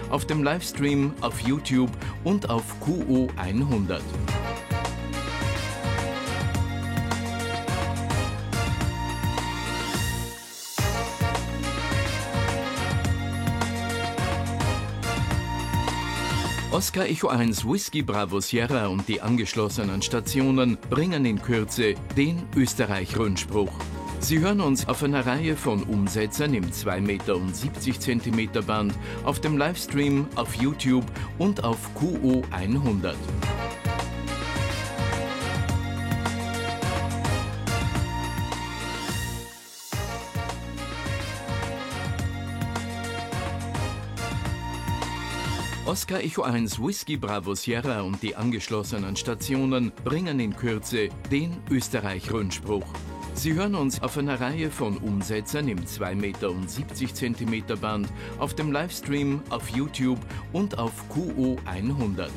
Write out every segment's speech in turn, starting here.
auf dem Livestream auf YouTube und auf QO 100. Oscar Echo 1 Whisky Bravo Sierra und die angeschlossenen Stationen bringen in Kürze den Österreich-Rundspruch. Sie hören uns auf einer Reihe von Umsetzern im 2,70 Meter und 70 Zentimeter Band, auf dem Livestream, auf YouTube und auf QO 100. Oscar Echo 1 Whisky Bravo Sierra und die angeschlossenen Stationen bringen in Kürze den Österreich-Rundspruch. Sie hören uns auf einer Reihe von Umsetzern im 2,70 Meter und 70 Zentimeter Band, auf dem Livestream, auf YouTube und auf QO 100.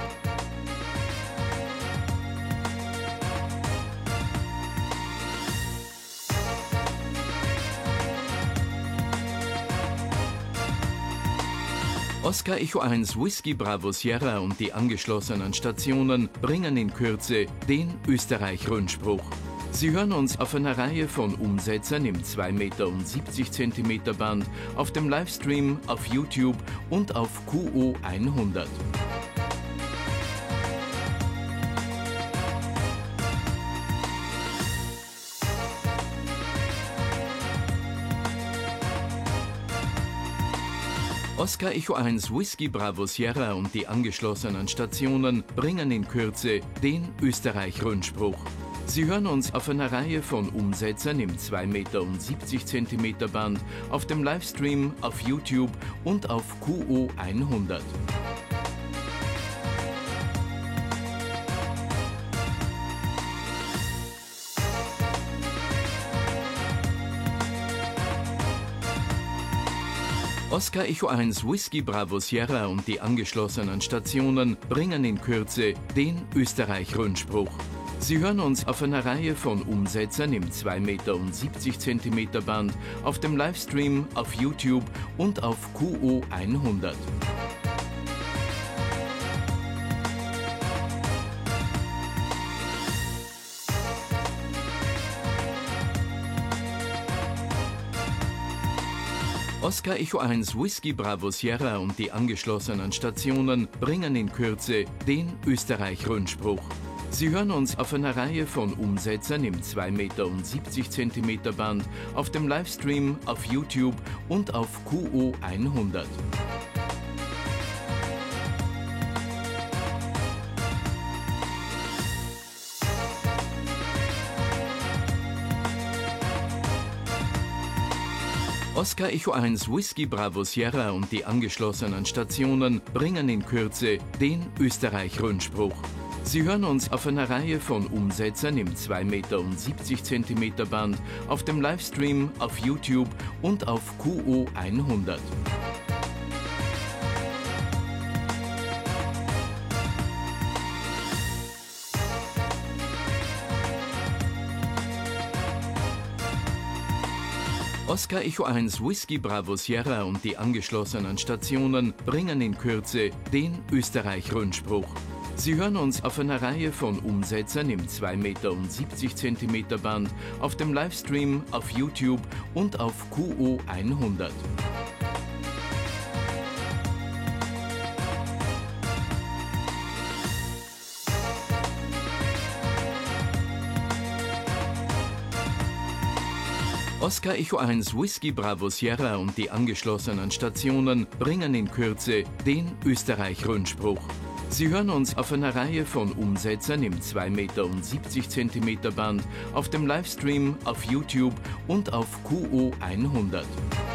Oscar Echo 1 Whisky Bravo Sierra und die angeschlossenen Stationen bringen in Kürze den Österreich-Rundspruch. Sie hören uns auf einer Reihe von Umsetzern im 2,70 Meter und 70 Zentimeter Band, auf dem Livestream, auf YouTube und auf QO 100. Oscar Echo 1 Whisky Bravo Sierra und die angeschlossenen Stationen bringen in Kürze den Österreich-Rundspruch. Sie hören uns auf einer Reihe von Umsetzern im 2,70 Meter und 70 Zentimeter Band, auf dem Livestream, auf YouTube und auf QO 100. Oscar Echo 1 Whisky Bravo Sierra und die angeschlossenen Stationen bringen in Kürze den Österreich-Rundspruch. Sie hören uns auf einer Reihe von Umsetzern im 2,70 Meter und 70 Zentimeter Band, auf dem Livestream, auf YouTube und auf QO 100. Oscar Echo 1 Whisky Bravo Sierra und die angeschlossenen Stationen bringen in Kürze den Österreich-Rundspruch. Sie hören uns auf einer Reihe von Umsetzern im 2,70 Meter und 70 Zentimeter Band, auf dem Livestream, auf YouTube und auf QO 100. Oscar Echo 1 Whisky Bravo Sierra und die angeschlossenen Stationen bringen in Kürze den Österreich-Rundspruch. Sie hören uns auf einer Reihe von Umsetzern im 2,70 Meter und 70 Zentimeter Band, auf dem Livestream, auf YouTube und auf QO 100. Oscar Echo 1 Whisky Bravo Sierra und die angeschlossenen Stationen bringen in Kürze den Österreich-Rundspruch. Sie hören uns auf einer Reihe von Umsetzern im 2,70 Meter und 70 Zentimeter Band, auf dem Livestream, auf YouTube und auf QO 100. Oscar Echo 1 Whisky Bravo Sierra und die angeschlossenen Stationen bringen in Kürze den Österreich-Rundspruch. Sie hören uns auf einer Reihe von Umsetzern im 2,70 Meter und 70 Zentimeter Band, auf dem Livestream, auf YouTube und auf QO 100.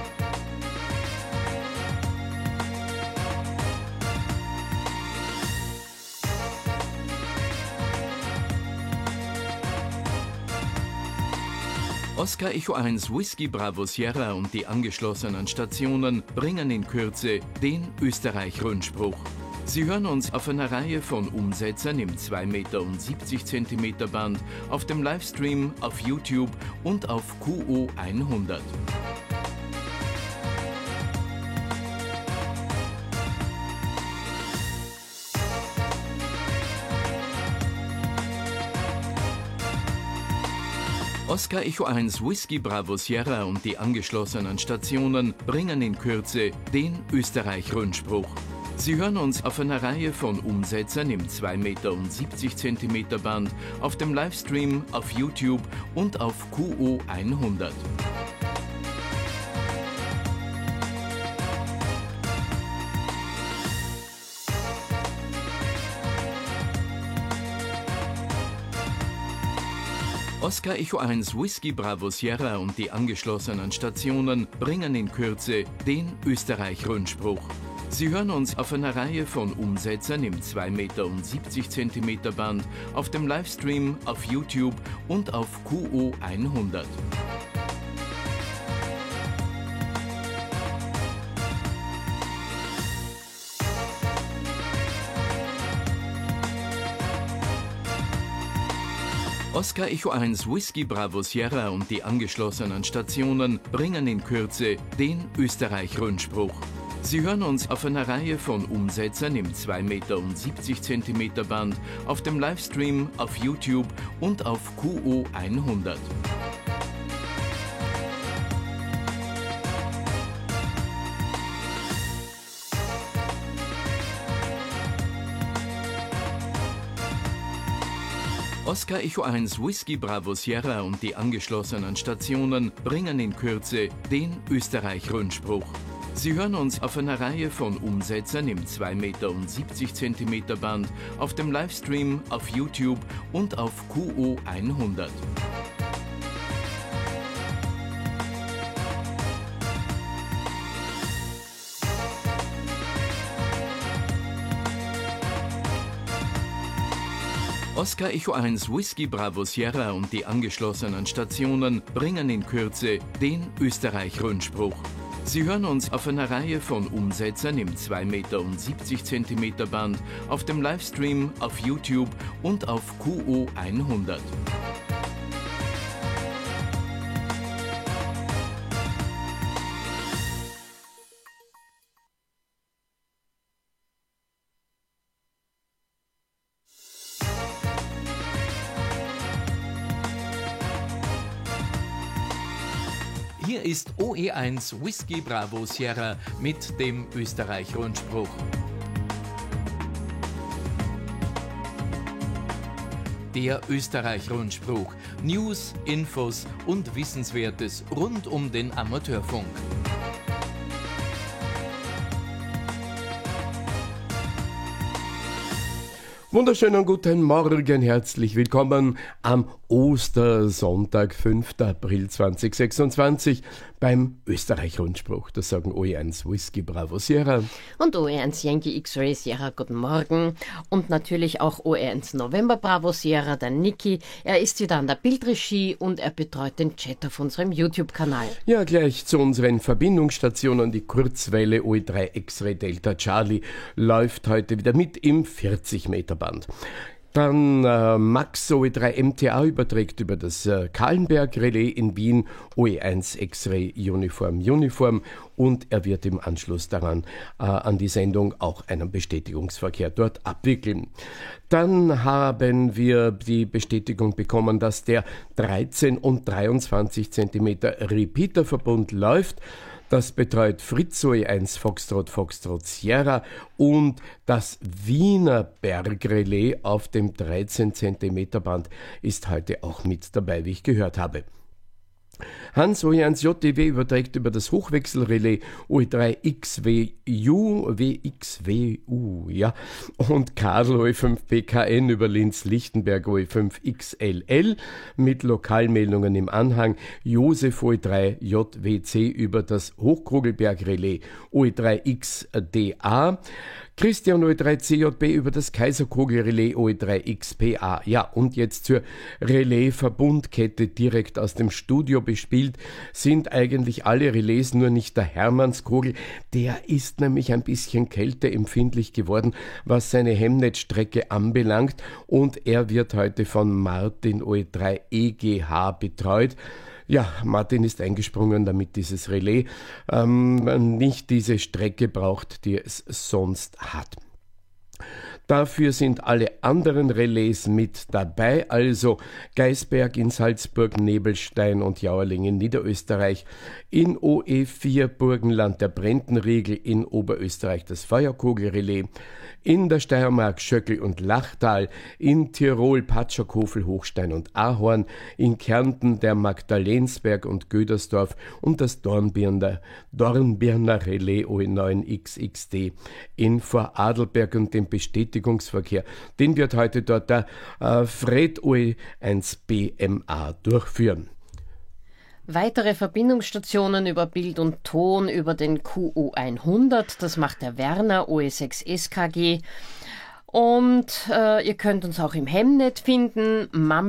Oscar Echo 1 Whisky Bravo Sierra und die angeschlossenen Stationen bringen in Kürze den Österreich-Rundspruch. Sie hören uns auf einer Reihe von Umsetzern im 2,70 Meter und 70 Zentimeter Band, auf dem Livestream, auf YouTube und auf QO 100. Oscar Echo 1 Whisky Bravo Sierra und die angeschlossenen Stationen bringen in Kürze den Österreich-Rundspruch. Sie hören uns auf einer Reihe von Umsetzern im 2,70 Meter und 70 Zentimeter Band, auf dem Livestream, auf YouTube und auf QO 100. Oscar Echo 1 Whisky Bravo Sierra und die angeschlossenen Stationen bringen in Kürze den Österreich-Rundspruch. Sie hören uns auf einer Reihe von Umsetzern im 2,70 Meter und 70 Zentimeter Band, auf dem Livestream, auf YouTube und auf QO 100. Oscar Echo 1 Whisky Bravo Sierra und die angeschlossenen Stationen bringen in Kürze den Österreich-Rundspruch. Sie hören uns auf einer Reihe von Umsetzern im 2,70 Meter und 70 Zentimeter Band, auf dem Livestream, auf YouTube und auf QO 100. Oscar Echo 1 Whisky Bravo Sierra und die angeschlossenen Stationen bringen in Kürze den Österreich-Rundspruch. Sie hören uns auf einer Reihe von Umsetzern im 2,70 Meter und 70 Zentimeter Band, auf dem Livestream, auf YouTube und auf QO 100. Oscar Echo 1 Whisky Bravo Sierra und die angeschlossenen Stationen bringen in Kürze den Österreich-Rundspruch. Sie hören uns auf einer Reihe von Umsetzern im 2,70 Meter und 70 Zentimeter Band, auf dem Livestream, auf YouTube und auf QO 100. Hier ist OE1 Whisky Bravo Sierra mit dem Österreich-Rundspruch. Der Österreich-Rundspruch. News, Infos und Wissenswertes rund um den Amateurfunk. Wunderschönen guten Morgen, herzlich willkommen am Ostersonntag, 5. April 2026 beim Österreich-Rundspruch. Das sagen OE1 Whisky Bravo Sierra. Und OE1 Yankee X-Ray Sierra, guten Morgen. Und natürlich auch OE1 November Bravo Sierra, der Niki. Er ist wieder an der Bildregie und er betreut den Chat auf unserem YouTube-Kanal. Ja, gleich zu unseren Verbindungsstationen. Die Kurzwelle OE3 X-Ray Delta Charlie läuft heute wieder mit im 40 Meter Band. Dann Max OE3 MTA überträgt über das Kahlenberg-Relais in Wien OE1 X-Ray Uniform und er wird im Anschluss daran an die Sendung auch einen Bestätigungsverkehr dort abwickeln. Dann haben wir die Bestätigung bekommen, dass der 13 und 23 cm Repeater-Verbund läuft. Das betreut Fritz OE1 Foxtrot Sierra und das Wiener Bergrelais auf dem 13 cm Band ist heute auch mit dabei, wie ich gehört habe. Hans OE1 JTW überträgt über das Hochwechselrelais OE3 WXWU, ja, und Karl OE5 PKN über Linz-Lichtenberg OE5 XLL mit Lokalmeldungen im Anhang, Josef OE3 JWC über das Hochkrogelberg-Relais OE3 XDA, Christian OE3 CJB über das Kaiserkogel-Relais OE3 XPA. Ja, und jetzt zur Relais-Verbundkette direkt aus dem Studio bespielt sind eigentlich alle Relais, nur nicht der Hermannskogel. Der ist nämlich ein bisschen kälteempfindlich geworden, was seine Hemnet-Strecke anbelangt und er wird heute von Martin OE3 EGH betreut. Ja, Martin ist eingesprungen, damit dieses Relais nicht diese Strecke braucht, die es sonst hat. Dafür sind alle anderen Relais mit dabei, also Geisberg in Salzburg, Nebelstein und Jauerling in Niederösterreich, in OE4 Burgenland der Brentenriegel, in Oberösterreich das Feuerkogelrelais, in der Steiermark Schöckl und Lachtal, in Tirol Patschakofel, Hochstein und Ahorn, in Kärnten der Magdalensberg und Gödersdorf und das Dornbirner Relais OE9XXD in Vorarlberg und den Bestätigungsverkehr. Den wird heute dort der Fred OE1BMA durchführen. Weitere Verbindungsstationen über Bild und Ton über den QO100, das macht der Werner OE6 SKG. Und ihr könnt uns auch im Hemnet finden,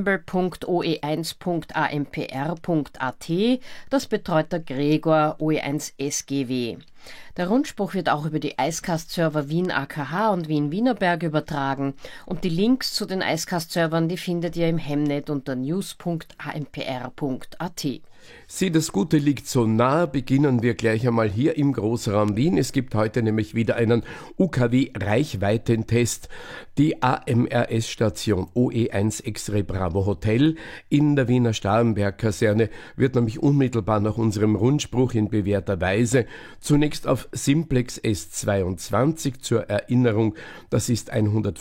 mumble.oe1.ampr.at, das betreut der Gregor OE1 SGW. Der Rundspruch wird auch über die Icecast-Server Wien AKH und Wien Wienerberg übertragen und die Links zu den Icecast-Servern, die findet ihr im Hemnet unter news.ampr.at. Sieh, das Gute liegt so nah, beginnen wir gleich einmal hier im Großraum Wien. Es gibt heute nämlich wieder einen UKW-Reichweitentest. Die AMRS-Station OE1 X-Ray Bravo Hotel in der Wiener Starnberg-Kaserne wird nämlich unmittelbar nach unserem Rundspruch in bewährter Weise zunächst auf Simplex S22 zur Erinnerung, das ist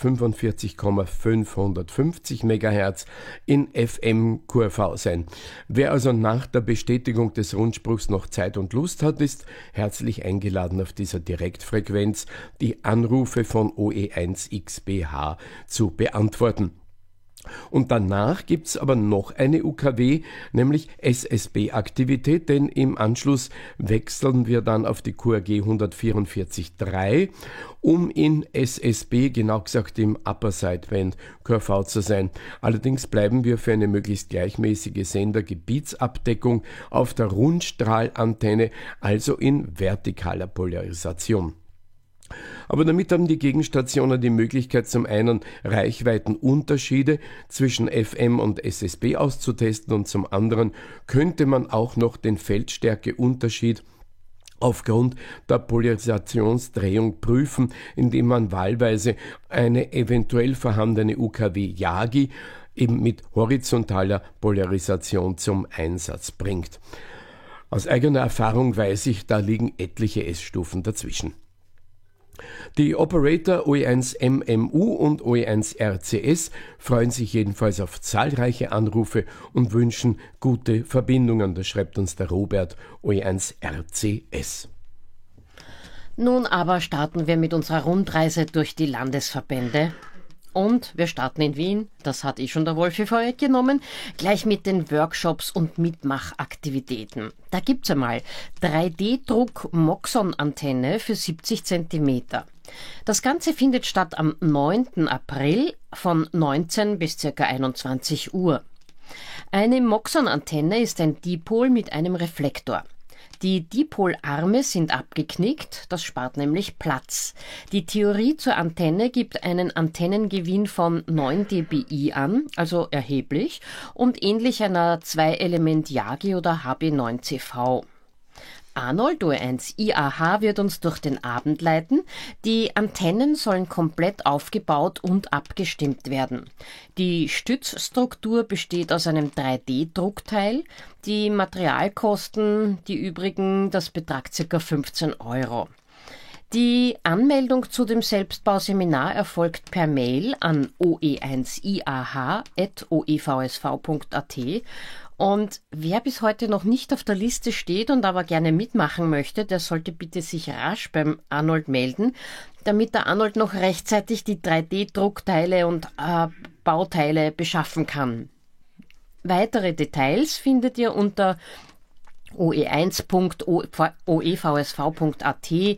145,550 MHz in FM-QRV sein. Wer also nach der Bestätigung des Rundspruchs noch Zeit und Lust hat, ist herzlich eingeladen, auf dieser Direktfrequenz die Anrufe von OE1XBH zu beantworten. Und danach gibt's aber noch eine UKW, nämlich SSB-Aktivität, denn im Anschluss wechseln wir dann auf die QRG 144.3, um in SSB, genau gesagt im Upper Sideband QRV zu sein. Allerdings bleiben wir für eine möglichst gleichmäßige Sendergebietsabdeckung auf der Rundstrahlantenne, also in vertikaler Polarisation. Aber damit haben die Gegenstationen die Möglichkeit, zum einen Reichweitenunterschiede zwischen FM und SSB auszutesten und zum anderen könnte man auch noch den Feldstärkeunterschied aufgrund der Polarisationsdrehung prüfen, indem man wahlweise eine eventuell vorhandene UKW-Yagi eben mit horizontaler Polarisation zum Einsatz bringt. Aus eigener Erfahrung weiß ich, da liegen etliche S-Stufen dazwischen. Die Operator OE1MMU und OE1RCS freuen sich jedenfalls auf zahlreiche Anrufe und wünschen gute Verbindungen. Das schreibt uns der Robert OE1RCS. Nun aber starten wir mit unserer Rundreise durch die Landesverbände. Und wir starten in Wien, das hat schon der Wolfi vorweggenommen, gleich mit den Workshops und Mitmachaktivitäten. Da gibt's einmal 3D-Druck-Moxon-Antenne für 70 cm. Das Ganze findet statt am 9. April von 19 bis ca. 21 Uhr. Eine Moxon-Antenne ist ein Dipol mit einem Reflektor. Die Dipolarme sind abgeknickt, das spart nämlich Platz. Die Theorie zur Antenne gibt einen Antennengewinn von 9 dBi an, also erheblich, und ähnlich einer 2-Element-Yagi oder HB9CV. Arnold OE1 IAH wird uns durch den Abend leiten. Die Antennen sollen komplett aufgebaut und abgestimmt werden. Die Stützstruktur besteht aus einem 3D-Druckteil. Die Materialkosten, die übrigen, das betragt ca. 15 €. Die Anmeldung zu dem Selbstbauseminar erfolgt per Mail an oe1iah@oevsv.at. Und wer bis heute noch nicht auf der Liste steht und aber gerne mitmachen möchte, der sollte bitte sich rasch beim Arnold melden, damit der Arnold noch rechtzeitig die 3D-Druckteile und Bauteile beschaffen kann. Weitere Details findet ihr unter oe1.oevsv.at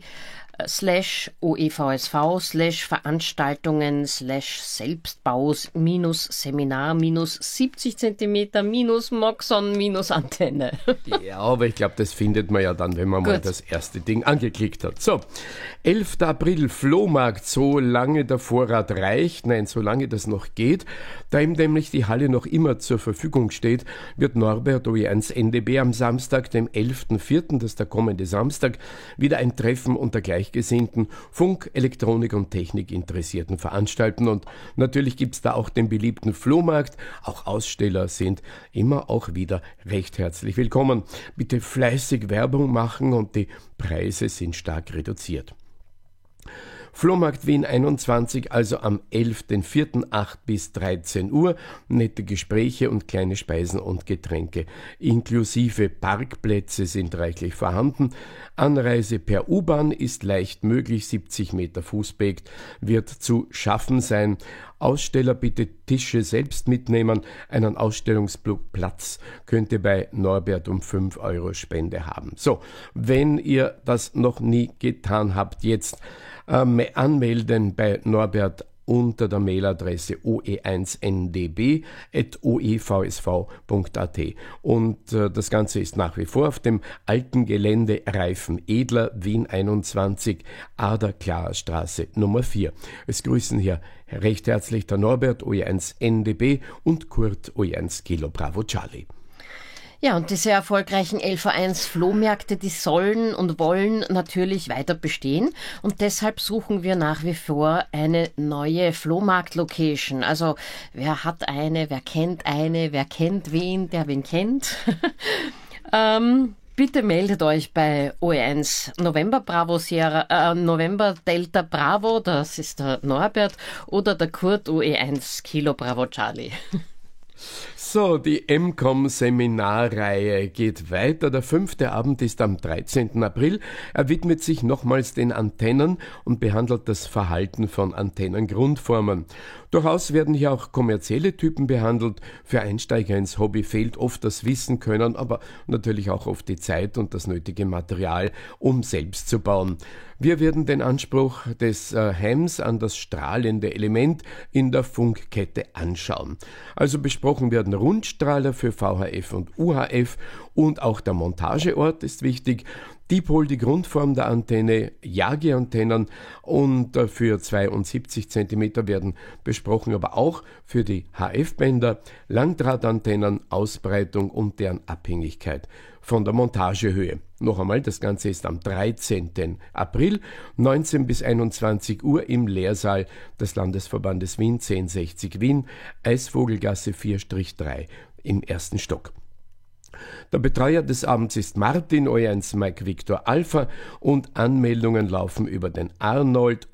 /OEVSV/Veranstaltungen/Selbstbaus-Seminar-70 cm-Moxon-Antenne. Ja, aber ich glaube, das findet man ja dann, wenn man mal das erste Ding angeklickt hat. So, 11. April Flohmarkt, solange der Vorrat reicht, nein, solange das noch geht, da ihm nämlich die Halle noch immer zur Verfügung steht, wird Norbert OE1 NDB am Samstag, dem 11.04., das ist der kommende Samstag, wieder ein Treffen unter gleichen gleichgesinnten Funk-, Elektronik- und Technikinteressierten veranstalten. Und natürlich gibt es da auch den beliebten Flohmarkt. Auch Aussteller sind immer auch wieder recht herzlich willkommen. Bitte fleißig Werbung machen und die Preise sind stark reduziert. Flohmarkt Wien 21, also am 11.04. 8 bis 13 Uhr. Nette Gespräche und kleine Speisen und Getränke. Inklusive Parkplätze sind reichlich vorhanden. Anreise per U-Bahn ist leicht möglich. 70 Meter Fußweg wird zu schaffen sein. Aussteller bitte Tische selbst mitnehmen. Einen Ausstellungsplatz könnt ihr bei Norbert um 5 € Spende haben. So, wenn ihr das noch nie getan habt, jetzt anmelden bei Norbert unter der Mailadresse oe1ndb@oevsv.at. Und das Ganze ist nach wie vor auf dem alten Gelände Reifen Edler, Wien 21, Ader-Klarer-Straße Nummer 4. Es grüßen hier recht herzlich der Norbert, OE1NDB, und Kurt, OE1 Kilo Bravo Charlie. Ja, und diese erfolgreichen LV1 Flohmärkte, die sollen und wollen natürlich weiter bestehen. Und deshalb suchen wir nach wie vor eine neue Flohmarkt-Location. Also wer hat eine, wer kennt wen, der wen kennt. Bitte meldet euch bei OE1 November Bravo Sierra, November Delta Bravo, das ist der Norbert, oder der Kurt, OE1 Kilo Bravo Charlie. So, die MCOM-Seminarreihe geht weiter. Der 5. Abend ist am 13. April. Er widmet sich nochmals den Antennen und behandelt das Verhalten von Antennengrundformen. Durchaus werden hier auch kommerzielle Typen behandelt. Für Einsteiger ins Hobby fehlt oft das Wissen können, aber natürlich auch oft die Zeit und das nötige Material, um selbst zu bauen. Wir werden den Anspruch des Hams an das strahlende Element in der Funkkette anschauen. Also besprochen werden Rundstrahler für VHF und UHF und auch der Montageort ist wichtig. Dipol, die Grundform der Antenne, Yagi-Antennen und für 72 cm werden besprochen, aber auch für die HF-Bänder, Langdrahtantennen, Ausbreitung und deren Abhängigkeit von der Montagehöhe. Noch einmal, das Ganze ist am 13. April, 19 bis 21 Uhr im Lehrsaal des Landesverbandes Wien, 1060 Wien, Eisvogelgasse 4-3 im 1. Stock. Der Betreuer des Abends ist Martin, OE1 Mike Victor Alpha, und Anmeldungen laufen über den Arnold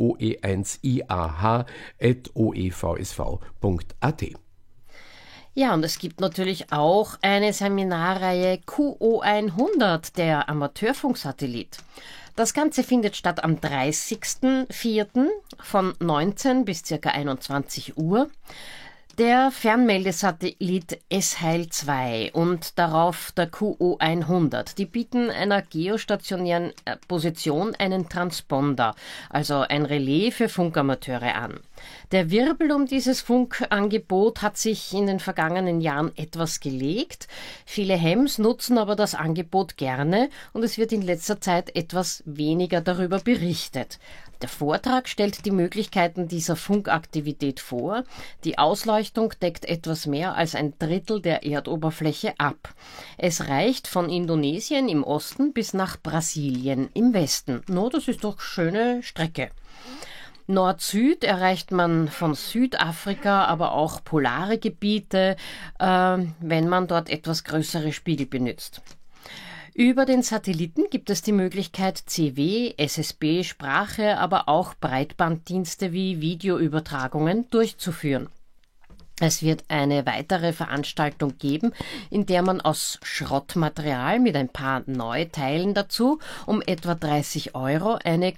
oe1iah@oevsv.at. Ja, und es gibt natürlich auch eine Seminarreihe QO100, der Amateurfunksatellit. Das Ganze findet statt am 30.04. von 19 bis ca. 21 Uhr. Der Fernmeldesatellit S-Heil 2 und darauf der QO100, die bieten einer geostationären Position einen Transponder, also ein Relais für Funkamateure an. Der Wirbel um dieses Funkangebot hat sich in den vergangenen Jahren etwas gelegt. Viele Hams nutzen aber das Angebot gerne und es wird in letzter Zeit etwas weniger darüber berichtet. Der Vortrag stellt die Möglichkeiten dieser Funkaktivität vor. Die Ausleuchtung deckt etwas mehr als ein Drittel der Erdoberfläche ab. Es reicht von Indonesien im Osten bis nach Brasilien im Westen. No, das ist doch schöne Strecke. Nord-Süd erreicht man von Südafrika, aber auch polare Gebiete, wenn man dort etwas größere Spiegel benutzt. Über den Satelliten gibt es die Möglichkeit, CW, SSB, Sprache, aber auch Breitbanddienste wie Videoübertragungen durchzuführen. Es wird eine weitere Veranstaltung geben, in der man aus Schrottmaterial mit ein paar Neuteilen dazu um etwa 30 € einen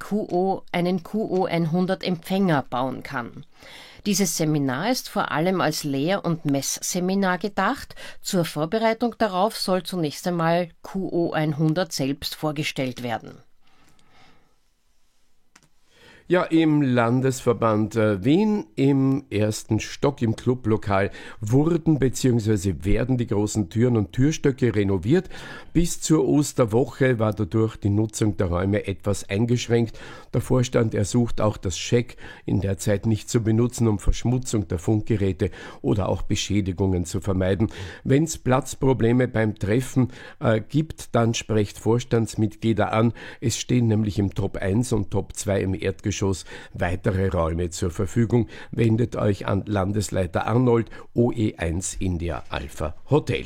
QO100 Empfänger bauen kann. Dieses Seminar ist vor allem als Lehr- und Messseminar gedacht. Zur Vorbereitung darauf soll zunächst einmal QO100 selbst vorgestellt werden. Ja, im Landesverband Wien im ersten Stock im Clublokal wurden bzw. werden die großen Türen und Türstöcke renoviert. Bis zur Osterwoche war dadurch die Nutzung der Räume etwas eingeschränkt. Der Vorstand ersucht auch, das Scheck in der Zeit nicht zu benutzen, um Verschmutzung der Funkgeräte oder auch Beschädigungen zu vermeiden. Wenn es Platzprobleme beim Treffen gibt, dann sprecht Vorstandsmitglieder an. Es stehen nämlich im Top 1 und Top 2 im Erdgeschoss weitere Räume zur Verfügung. Wendet euch an Landesleiter Arnold, OE1 India Alpha Hotel.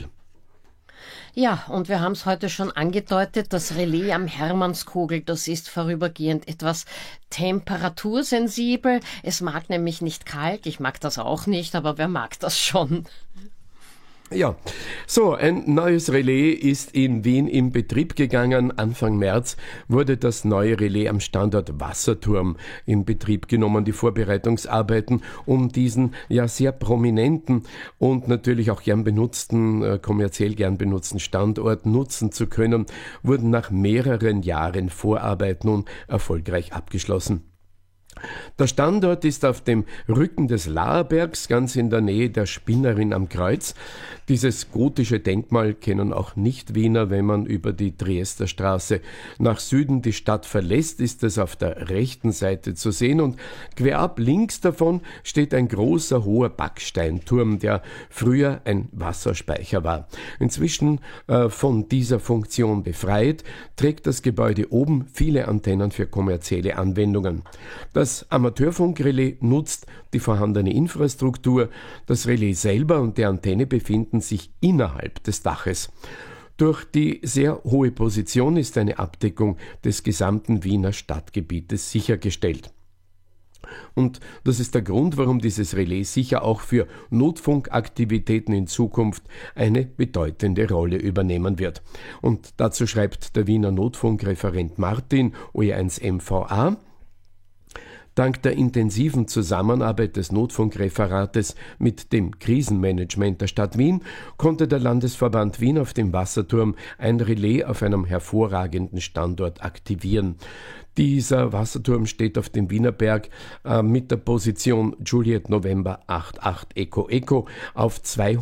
Ja, und wir haben es heute schon angedeutet, das Relais am Hermannskogel, das ist vorübergehend etwas temperatursensibel. Es mag nämlich nicht kalt, ich mag das auch nicht, aber wer mag das schon? Ja, so ein neues Relais ist in Wien in Betrieb gegangen. Anfang März wurde das neue Relais am Standort Wasserturm in Betrieb genommen. Die Vorbereitungsarbeiten, um diesen ja sehr prominenten und natürlich auch kommerziell gern benutzten Standort nutzen zu können, wurden nach mehreren Jahren Vorarbeit nun erfolgreich abgeschlossen. Der Standort ist auf dem Rücken des Laerbergs, ganz in der Nähe der Spinnerin am Kreuz. Dieses gotische Denkmal kennen auch Nicht-Wiener. Wenn man über die Triester Straße nach Süden die Stadt verlässt, ist es auf der rechten Seite zu sehen und querab links davon steht ein großer, hoher Backsteinturm, der früher ein Wasserspeicher war. Inzwischen von dieser Funktion befreit, trägt das Gebäude oben viele Antennen für kommerzielle Anwendungen. Das Amateurfunkrelais nutzt die vorhandene Infrastruktur. Das Relais selber und die Antenne befinden sich innerhalb des Daches. Durch die sehr hohe Position ist eine Abdeckung des gesamten Wiener Stadtgebietes sichergestellt. Und das ist der Grund, warum dieses Relais sicher auch für Notfunkaktivitäten in Zukunft eine bedeutende Rolle übernehmen wird. Und dazu schreibt der Wiener Notfunkreferent Martin, OE1 MVA: Dank der intensiven Zusammenarbeit des Notfunkreferates mit dem Krisenmanagement der Stadt Wien konnte der Landesverband Wien auf dem Wasserturm ein Relais auf einem hervorragenden Standort aktivieren. Dieser Wasserturm steht auf dem Wienerberg mit der Position Juliet November 88 Echo Echo auf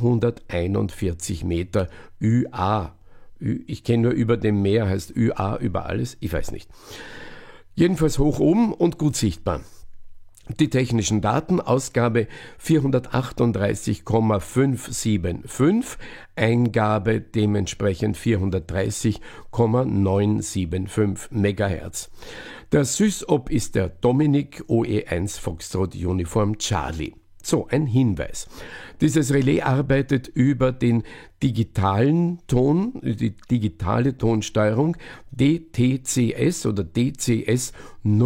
241 Meter ÜA. Ich kenne nur über dem Meer, heißt ÜA über alles, ich weiß nicht. Jedenfalls hoch oben und gut sichtbar. Die technischen Daten: Ausgabe 438,575, Eingabe dementsprechend 430,975 MHz. Der SysOp ist der Dominik, OE1 Foxtrot Uniform Charlie. So, ein Hinweis. Dieses Relais arbeitet über den digitalen Ton, die digitale Tonsteuerung DTCS oder DCS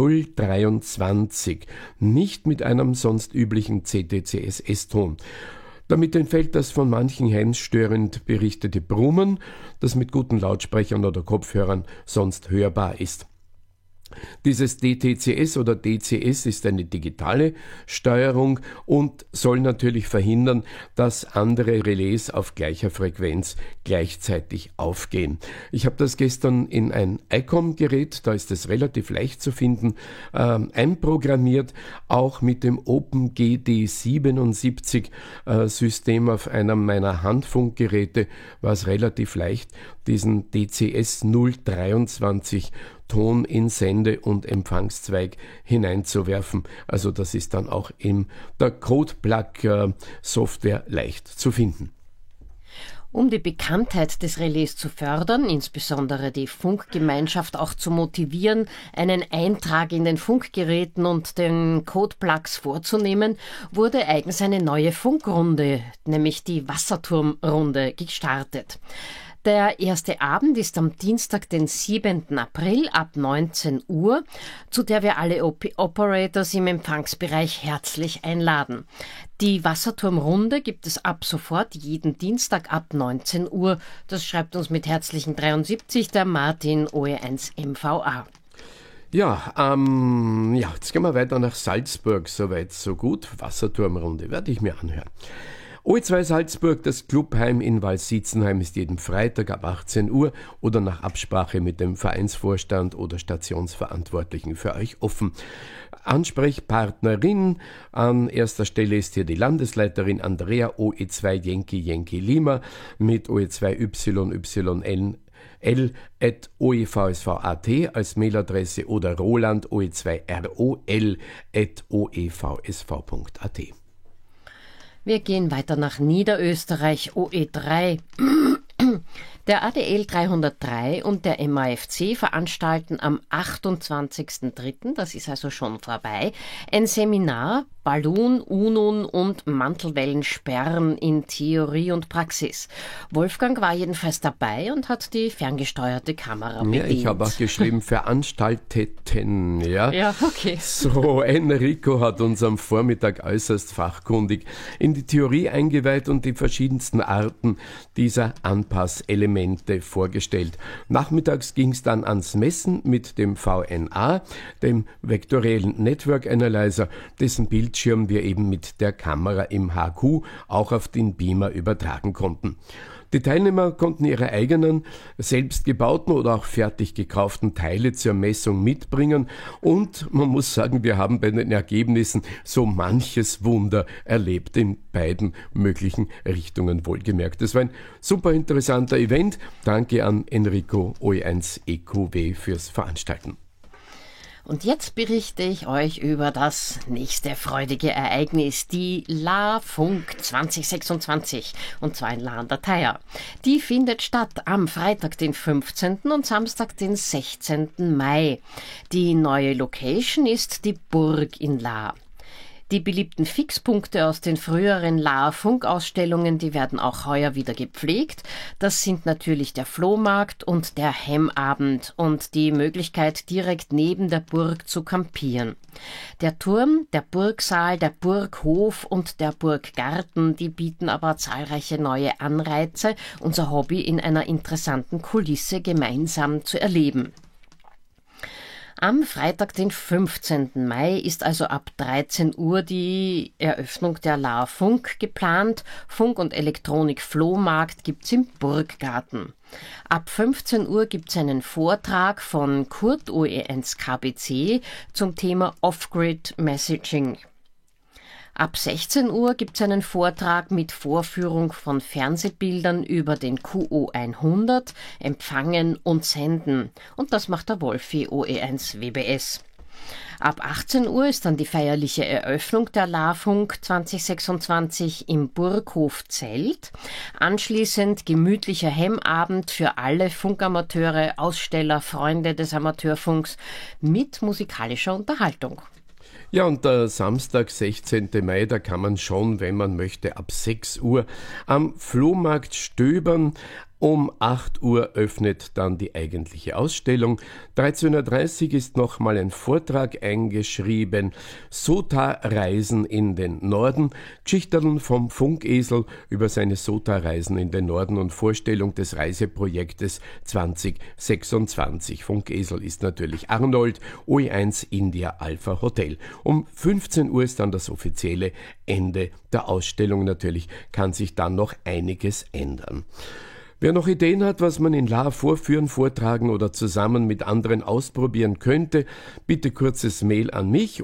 023, nicht mit einem sonst üblichen CTCS-S-Ton. Damit entfällt das von manchen Hands störend berichtete Brummen, das mit guten Lautsprechern oder Kopfhörern sonst hörbar ist. Dieses DTCS oder DCS ist eine digitale Steuerung und soll natürlich verhindern, dass andere Relais auf gleicher Frequenz gleichzeitig aufgehen. Ich habe das gestern in ein ICOM-Gerät, da ist es relativ leicht zu finden, einprogrammiert, auch mit dem OpenGD77 System auf einem meiner Handfunkgeräte war es relativ leicht, diesen DCS 023 Ton in Sende- und Empfangszweig hineinzuwerfen. Also das ist dann auch in der Codeplug-Software leicht zu finden. Um die Bekanntheit des Relais zu fördern, insbesondere die Funkgemeinschaft auch zu motivieren, einen Eintrag in den Funkgeräten und den Codeplugs vorzunehmen, wurde eigens eine neue Funkrunde, nämlich die Wasserturmrunde, gestartet. Der erste Abend ist am Dienstag, den 7. April ab 19 Uhr, zu der wir alle Operators im Empfangsbereich herzlich einladen. Die Wasserturmrunde gibt es ab sofort jeden Dienstag ab 19 Uhr. Das schreibt uns mit herzlichen 73 der Martin, OE1 MVA. Ja, jetzt gehen wir weiter nach Salzburg. Soweit, so gut. Wasserturmrunde werde ich mir anhören. OE2 Salzburg, das Clubheim in Waldsitzenheim ist jeden Freitag ab 18 Uhr oder nach Absprache mit dem Vereinsvorstand oder Stationsverantwortlichen für euch offen. Ansprechpartnerin an erster Stelle ist hier die Landesleiterin Andrea OE2 Yankee Lima mit OE2YNL@oevsv.at als Mailadresse oder Roland OE2ROL@oevsv.at. Wir gehen weiter nach Niederösterreich, OE3. Der ADL 303 und der MAFC veranstalten am 28.03., das ist also schon vorbei, ein Seminar Ballon, Unun und Mantelwellensperren in Theorie und Praxis. Wolfgang war jedenfalls dabei und hat die ferngesteuerte Kamera bedient. Ja, ich habe auch geschrieben, veranstalteten, ja. Ja, okay. So, Enrico hat uns am Vormittag äußerst fachkundig in die Theorie eingeweiht und die verschiedensten Arten dieser Anpasselemente vorgestellt. Nachmittags ging es dann ans Messen mit dem VNA, dem vektoriellen Network Analyzer, dessen Bildschirm wir eben mit der Kamera im HQ auch auf den Beamer übertragen konnten. Die Teilnehmer konnten ihre eigenen, selbst gebauten oder auch fertig gekauften Teile zur Messung mitbringen und man muss sagen, wir haben bei den Ergebnissen so manches Wunder erlebt in beiden möglichen Richtungen wohlgemerkt. Das war ein super interessanter Event. Danke an Enrico OE1 EQW fürs Veranstalten. Und jetzt berichte ich euch über das nächste freudige Ereignis, die La-Funk 2026, und zwar in La an der Thaya. Die findet statt am Freitag, den 15. und Samstag, den 16. Mai. Die neue Location ist die Burg in La. Die beliebten Fixpunkte aus den früheren La-Funk-Ausstellungen, die werden auch heuer wieder gepflegt. Das sind natürlich der Flohmarkt und der Hemmabend und die Möglichkeit, direkt neben der Burg zu campieren. Der Turm, der Burgsaal, der Burghof und der Burggarten, die bieten aber zahlreiche neue Anreize, unser Hobby in einer interessanten Kulisse gemeinsam zu erleben. Am Freitag, den 15. Mai, ist also ab 13 Uhr die Eröffnung der La-Funk geplant. Funk- und Elektronik-Flohmarkt gibt's im Burggarten. Ab 15 Uhr gibt's einen Vortrag von Kurt OE1 KBC zum Thema Off-Grid Messaging. Ab 16 Uhr gibt es einen Vortrag mit Vorführung von Fernsehbildern über den QO100, Empfangen und Senden. Und das macht der Wolfi OE1 WBS. Ab 18 Uhr ist dann die feierliche Eröffnung der La-Funk 2026 im Burghof Zelt. Anschließend gemütlicher Hemmabend für alle Funkamateure, Aussteller, Freunde des Amateurfunks mit musikalischer Unterhaltung. Ja, und der Samstag, 16. Mai, da kann man schon, wenn man möchte, ab 6 Uhr am Flohmarkt stöbern. Um 8 Uhr öffnet dann die eigentliche Ausstellung. 13.30 Uhr ist nochmal ein Vortrag eingeschrieben. SOTA-Reisen in den Norden. Geschichten vom Funkesel über seine SOTA-Reisen in den Norden und Vorstellung des Reiseprojektes 2026. Funkesel ist natürlich Arnold, OE1 India Alpha Hotel. Um 15 Uhr ist dann das offizielle Ende der Ausstellung. Natürlich kann sich dann noch einiges ändern. Wer noch Ideen hat, was man in La vorführen, vortragen oder zusammen mit anderen ausprobieren könnte, bitte kurzes Mail an mich,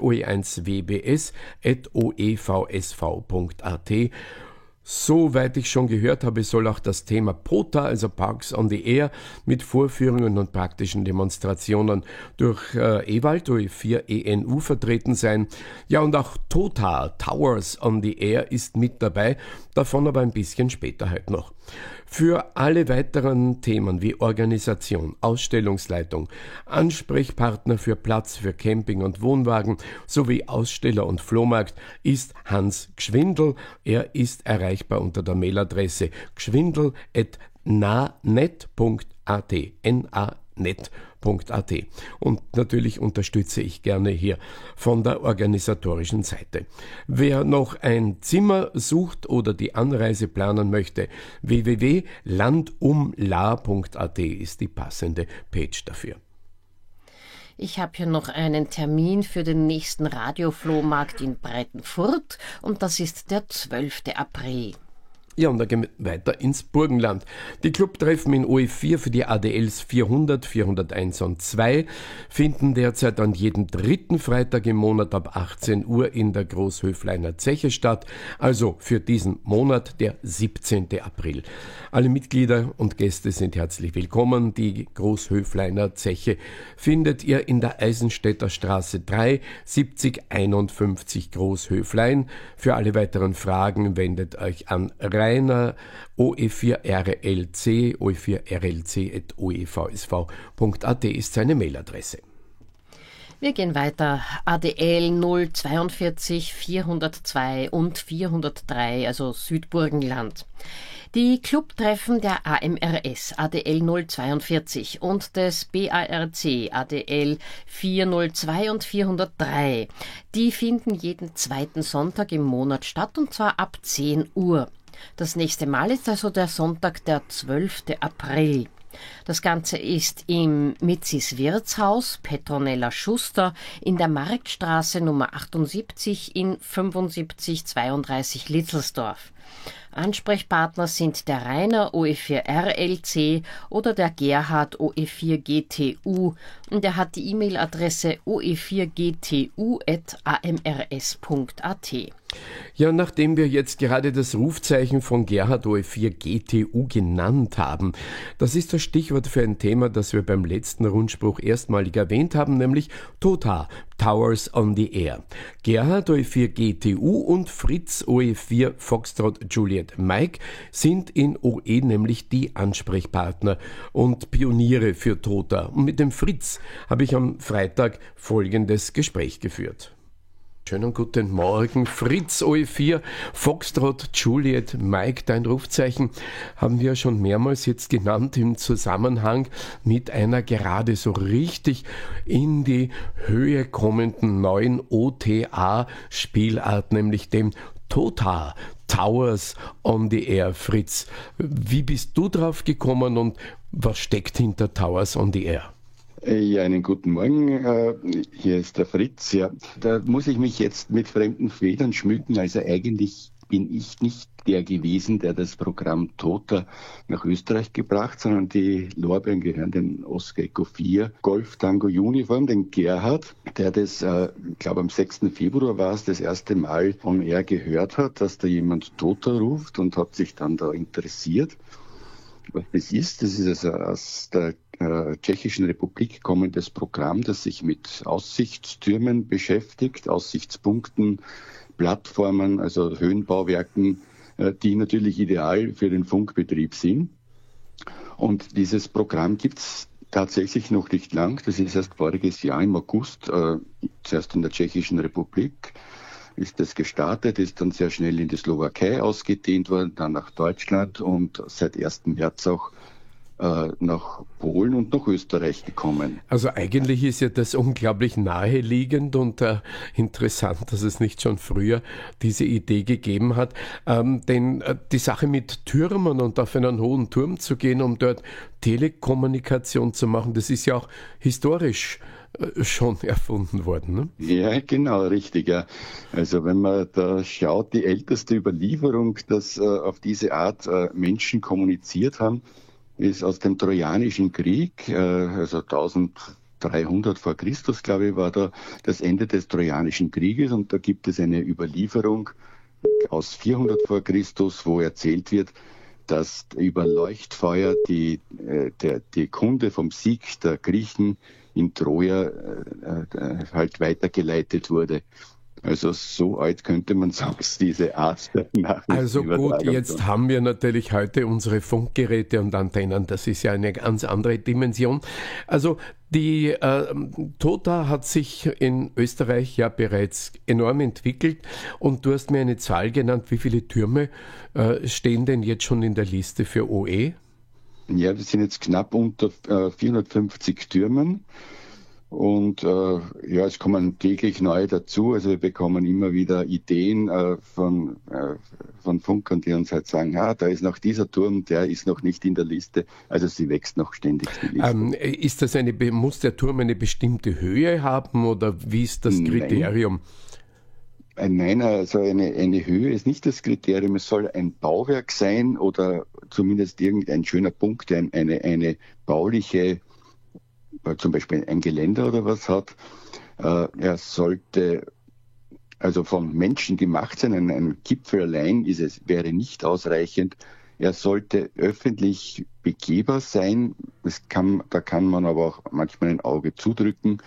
oe1wbs@oevsv.at. Soweit ich schon gehört habe, soll auch das Thema POTA, also Parks on the Air, mit Vorführungen und praktischen Demonstrationen durch Ewald, OE4 ENU vertreten sein. Ja, und auch TOTA, Towers on the Air, ist mit dabei, davon aber ein bisschen später halt noch. Für alle weiteren Themen wie Organisation, Ausstellungsleitung, Ansprechpartner für Platz für Camping und Wohnwagen sowie Aussteller und Flohmarkt ist Hans Gschwindl. Er ist erreichbar unter der Mailadresse gschwindl@nanet.at. net.at. Und natürlich unterstütze ich gerne hier von der organisatorischen Seite. Wer noch ein Zimmer sucht oder die Anreise planen möchte, www.landumla.at ist die passende Page dafür. Ich habe hier noch einen Termin für den nächsten Radioflohmarkt in Breitenfurt und das ist der 12. April. Ja, und dann gehen wir weiter ins Burgenland. Die Clubtreffen in OE4 für die ADLs 400, 401 und 2 finden derzeit an jedem dritten Freitag im Monat ab 18 Uhr in der Großhöfleiner Zeche statt, also für diesen Monat der 17. April. Alle Mitglieder und Gäste sind herzlich willkommen. Die Großhöfleiner Zeche findet ihr in der Eisenstädter Straße 3, 7051 Großhöflein. Für alle weiteren Fragen wendet euch an Rainer OE4RLC, oe4rlc@oevsv.at ist seine Mailadresse. Wir gehen weiter. ADL 042 402 und 403, also Südburgenland. Die Clubtreffen der AMRS ADL 042 und des BARC ADL 402 und 403, die finden jeden zweiten Sonntag im Monat statt, und zwar ab 10 Uhr. Das nächste Mal ist also der Sonntag, der 12. April. Das Ganze ist im Mitzis Wirtshaus Petronella Schuster in der Marktstraße Nummer 78 in 7532 Litzelsdorf. Ansprechpartner sind der Rainer OE4RLC oder der Gerhard OE4GTU, und er hat die E-Mail-Adresse oe4gtu@amrs.at. Ja, nachdem wir jetzt gerade das Rufzeichen von Gerhard OE4GTU genannt haben, das ist das Stichwort für ein Thema, das wir beim letzten Rundspruch erstmalig erwähnt haben, nämlich TOTA, Towers on the Air. Gerhard OE4GTU und Fritz OE4 Foxtrot Juliet Mike sind in OE nämlich die Ansprechpartner und Pioniere für TOTA. Und mit dem Fritz habe ich am Freitag folgendes Gespräch geführt. Schönen guten Morgen, Fritz OE4, Foxtrot, Juliet, Mike, dein Rufzeichen haben wir schon mehrmals jetzt genannt im Zusammenhang mit einer gerade so richtig in die Höhe kommenden neuen OTA-Spielart, nämlich dem TOTA, Towers on the Air. Fritz, wie bist du drauf gekommen und was steckt hinter Towers on the Air? Ja, einen guten Morgen. Hier ist der Fritz. Ja, da muss ich mich jetzt mit fremden Federn schmücken. Also eigentlich bin ich nicht der gewesen, der das Programm TOTA nach Österreich gebracht, sondern die Lorbeeren gehören den Oscar Echo 4 Golf Tango Uniform, den Gerhard, der das, ich glaube am 6. Februar war es, das erste Mal on air gehört hat, dass da jemand TOTA ruft, und hat sich dann da interessiert. Was das ist also aus der Tschechischen Republik kommendes Programm, das sich mit Aussichtstürmen beschäftigt, Aussichtspunkten, Plattformen, also Höhenbauwerken, die natürlich ideal für den Funkbetrieb sind. Und dieses Programm gibt es tatsächlich noch nicht lang. Das ist erst voriges Jahr im August, zuerst in der Tschechischen Republik, ist das gestartet, ist dann sehr schnell in die Slowakei ausgedehnt worden, dann nach Deutschland und seit 1. März auch nach Polen und nach Österreich gekommen. Also eigentlich ist ja das unglaublich naheliegend und interessant, dass es nicht schon früher diese Idee gegeben hat. Denn die Sache mit Türmen und auf einen hohen Turm zu gehen, um dort Telekommunikation zu machen, das ist ja auch historisch schon erfunden worden. Ne? Ja, genau, richtig. Ja. Also wenn man da schaut, die älteste Überlieferung, dass auf diese Art Menschen kommuniziert haben, ist aus dem Trojanischen Krieg, also 1300 vor Christus, glaube ich, war da das Ende des Trojanischen Krieges, und da gibt es eine Überlieferung aus 400 vor Christus, wo erzählt wird, dass über Leuchtfeuer die Kunde vom Sieg der Griechen in Troja halt weitergeleitet wurde. Also so alt könnte man sagen, diese Art der Nachrichtenübertragung. Also gut, jetzt haben wir natürlich heute unsere Funkgeräte und Antennen, das ist ja eine ganz andere Dimension. Also die TOTA hat sich in Österreich ja bereits enorm entwickelt, und du hast mir eine Zahl genannt. Wie viele Türme stehen denn jetzt schon in der Liste für OE? Ja, wir sind jetzt knapp unter 450 Türmen. Und es kommen täglich neue dazu. Also wir bekommen immer wieder Ideen von Funkern, die uns halt sagen, da ist noch dieser Turm, der ist noch nicht in der Liste. Also sie wächst noch ständig, die Liste. Muss der Turm eine bestimmte Höhe haben, oder wie ist das Kriterium? Nein, also eine Höhe ist nicht das Kriterium. Es soll ein Bauwerk sein oder zumindest irgendein schöner Punkt, der eine bauliche, zum Beispiel ein Geländer oder was hat. Er sollte also von Menschen gemacht sein. Ein Gipfel allein wäre nicht ausreichend. Er sollte öffentlich begehbar sein. Da kann man aber auch manchmal ein Auge zudrücken.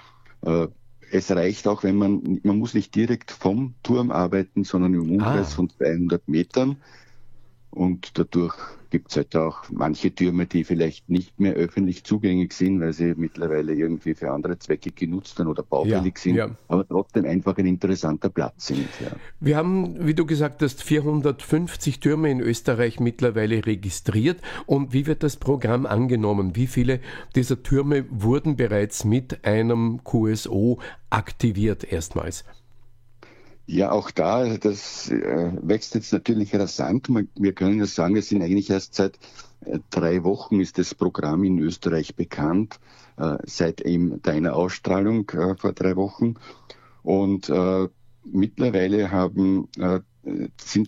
Es reicht auch, wenn man muss nicht direkt vom Turm arbeiten, sondern im Umkreis von 200 Metern. Und dadurch gibt es halt auch manche Türme, die vielleicht nicht mehr öffentlich zugänglich sind, weil sie mittlerweile irgendwie für andere Zwecke genutzt werden oder baufällig sind, aber trotzdem einfach ein interessanter Platz sind. Ja. Wir haben, wie du gesagt hast, 450 Türme in Österreich mittlerweile registriert. Und wie wird das Programm angenommen? Wie viele dieser Türme wurden bereits mit einem QSO aktiviert erstmals? Ja, auch das wächst jetzt natürlich rasant. Wir können ja sagen, es sind eigentlich erst seit 3 Wochen ist das Programm in Österreich bekannt, seit eben deiner Ausstrahlung vor 3 Wochen. Und mittlerweile sind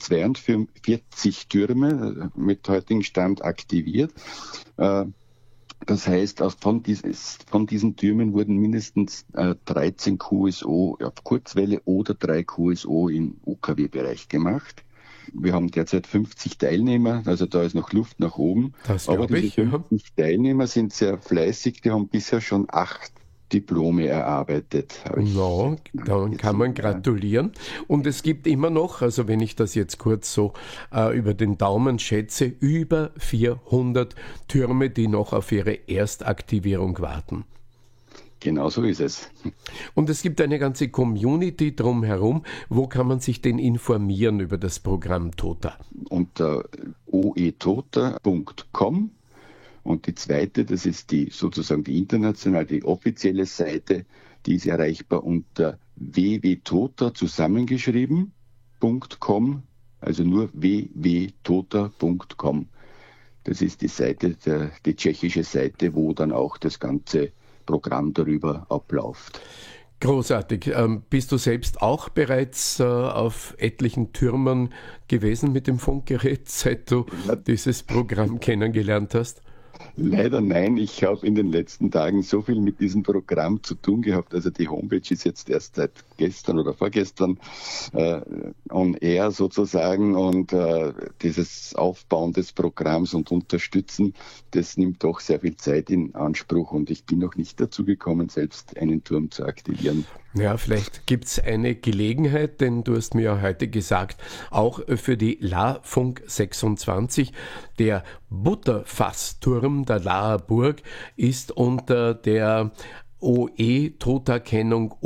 42 Türme mit heutigem Stand aktiviert. Das heißt, von diesen Türmen wurden mindestens 13 QSO auf Kurzwelle oder 3 QSO im UKW-Bereich gemacht. Wir haben derzeit 50 Teilnehmer, also da ist noch Luft nach oben. Aber diese 50 Teilnehmer sind sehr fleißig, die haben bisher schon 8 Diplome erarbeitet. Ja, dann kann man gratulieren. Und es gibt immer noch, also wenn ich das jetzt kurz so über den Daumen schätze, über 400 Türme, die noch auf ihre Erstaktivierung warten. Genau so ist es. Und es gibt eine ganze Community drumherum. Wo kann man sich denn informieren über das Programm TOTA? Unter oetota.com. Und die zweite, das ist die international, die offizielle Seite, die ist erreichbar unter www.tota zusammengeschrieben.com, also nur www.tota.com. Das ist die Seite, die tschechische Seite, wo dann auch das ganze Programm darüber abläuft. Großartig. Bist du selbst auch bereits auf etlichen Türmen gewesen mit dem Funkgerät, seit du dieses Programm kennengelernt hast? Leider nein, ich habe in den letzten Tagen so viel mit diesem Programm zu tun gehabt. Also die Homepage ist jetzt erst seit gestern oder vorgestern on air sozusagen und dieses Aufbauen des Programms und Unterstützen, das nimmt doch sehr viel Zeit in Anspruch und ich bin noch nicht dazu gekommen, selbst einen Turm zu aktivieren. Ja, vielleicht gibt's eine Gelegenheit, denn du hast mir ja heute gesagt, auch für die La-Funk 26, der Butterfassturm der Laaer Burg ist unter der OE-Tota-Kennung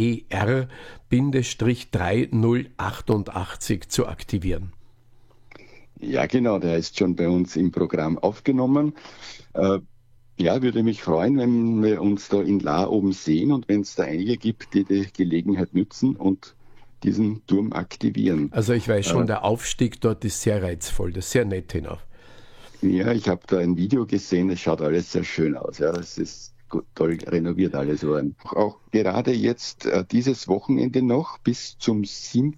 OER-3088 zu aktivieren. Ja, genau, der ist schon bei uns im Programm aufgenommen. Ja, würde mich freuen, wenn wir uns da in Laaer oben sehen und wenn es da einige gibt, die die Gelegenheit nützen und diesen Turm aktivieren. Also ich weiß schon, der Aufstieg dort ist sehr reizvoll, das ist sehr nett hinauf. Ja, ich habe da ein Video gesehen, es schaut alles sehr schön aus. Ja, es ist toll renoviert alles worden. Auch gerade jetzt dieses Wochenende noch bis zum 7.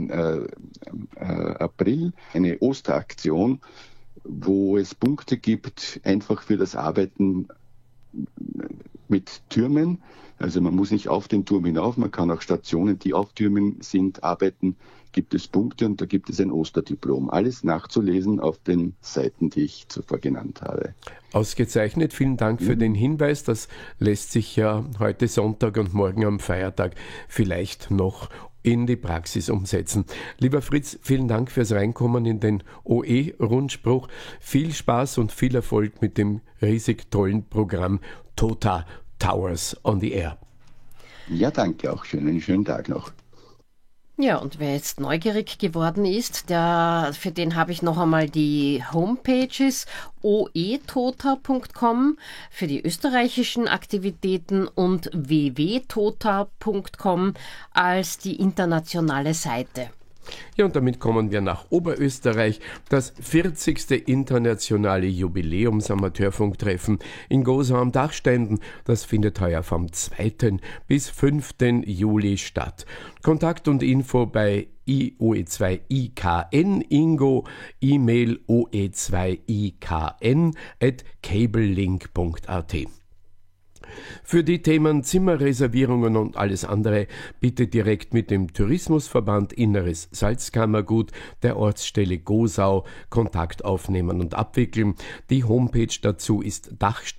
April eine Osteraktion, wo es Punkte gibt, einfach für das Arbeiten mit Türmen. Also man muss nicht auf den Turm hinauf, man kann auch Stationen, die auf Türmen sind, arbeiten, gibt es Punkte und da gibt es ein Osterdiplom. Alles nachzulesen auf den Seiten, die ich zuvor genannt habe. Ausgezeichnet, vielen Dank für den Hinweis. Das lässt sich ja heute Sonntag und morgen am Feiertag vielleicht noch in die Praxis umsetzen. Lieber Fritz, vielen Dank fürs Reinkommen in den OE-Rundspruch. Viel Spaß und viel Erfolg mit dem riesig tollen Programm TOTA Towers on the Air. Ja, danke auch. Einen schönen Tag noch. Ja, und wer jetzt neugierig geworden ist, für den habe ich noch einmal die Homepages oetota.com für die österreichischen Aktivitäten und www.tota.com als die internationale Seite. Ja, und damit kommen wir nach Oberösterreich. Das 40. internationale Jubiläumsamateurfunktreffen in Gosau am Dachstein, das findet heuer vom 2. bis 5. Juli statt. Kontakt und Info bei OE2IKN Ingo, E-Mail oe2ikn@cablelink.at. Für die Themen Zimmerreservierungen und alles andere bitte direkt mit dem Tourismusverband Inneres Salzkammergut der Ortsstelle Gosau Kontakt aufnehmen und abwickeln. Die Homepage dazu ist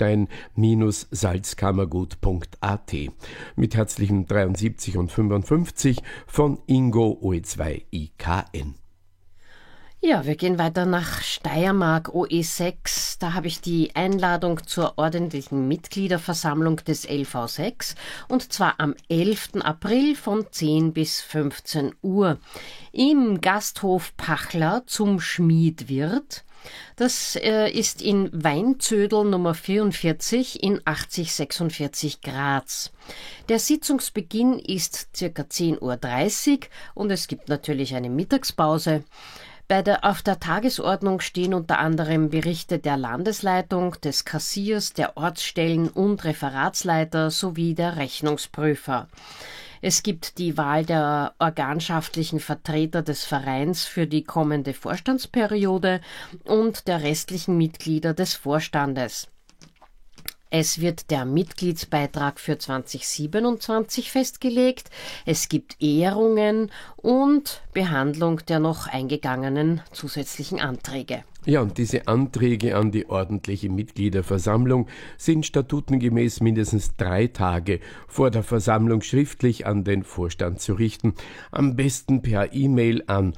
dachstein-salzkammergut.at. Mit herzlichen 73 und 55 von Ingo OE2IKN. Ja, wir gehen weiter nach Steiermark, OE6. Da habe ich die Einladung zur ordentlichen Mitgliederversammlung des LV6 und zwar am 11. April von 10 bis 15 Uhr im Gasthof Pachler zum Schmiedwirt. Das ist in Weinzödel Nummer 44 in 8046 Graz. Der Sitzungsbeginn ist ca. 10.30 Uhr und es gibt natürlich eine Mittagspause. Auf der Tagesordnung stehen unter anderem Berichte der Landesleitung, des Kassiers, der Ortsstellen und Referatsleiter sowie der Rechnungsprüfer. Es gibt die Wahl der organschaftlichen Vertreter des Vereins für die kommende Vorstandsperiode und der restlichen Mitglieder des Vorstandes. Es wird der Mitgliedsbeitrag für 2027 festgelegt, es gibt Ehrungen und Behandlung der noch eingegangenen zusätzlichen Anträge. Ja, und diese Anträge an die ordentliche Mitgliederversammlung sind statutengemäß mindestens 3 Tage vor der Versammlung schriftlich an den Vorstand zu richten. Am besten per E-Mail an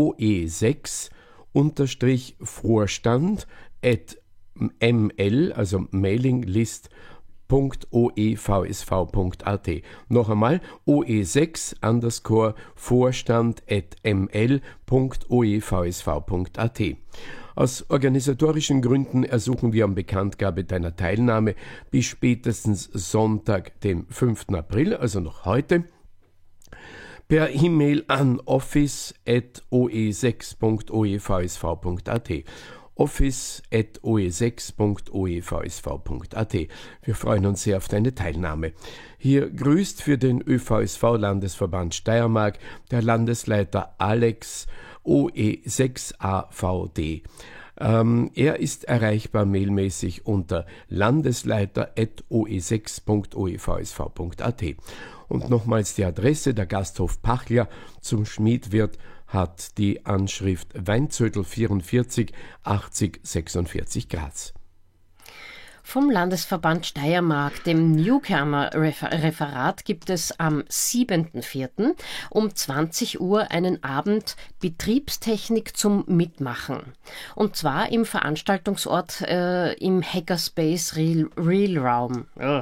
oe6-vorstand@ml, also mailinglist.oevsv.at. Noch einmal oe6-vorstand@ml.oevsv.at. Aus organisatorischen Gründen ersuchen wir um Bekanntgabe deiner Teilnahme bis spätestens Sonntag, dem 5. April, also noch heute, per E-Mail an office@oe6.oevsv.at. office@oe6.oevsv.at. Wir freuen uns sehr auf deine Teilnahme. Hier grüßt für den ÖVSV-Landesverband Steiermark der Landesleiter Alex OE6AVD. Er ist erreichbar mailmäßig unter landesleiter@oe6.oevsv.at. Und nochmals die Adresse: der Gasthof Pachler zum Schmiedwirt hat die Anschrift Weinzödel 44 80 46 Graz. Vom Landesverband Steiermark, dem Newcomer-Referat, gibt es am 7.4. um 20 Uhr einen Abend Betriebstechnik zum Mitmachen. Und zwar im Veranstaltungsort im Hackerspace Real Raum.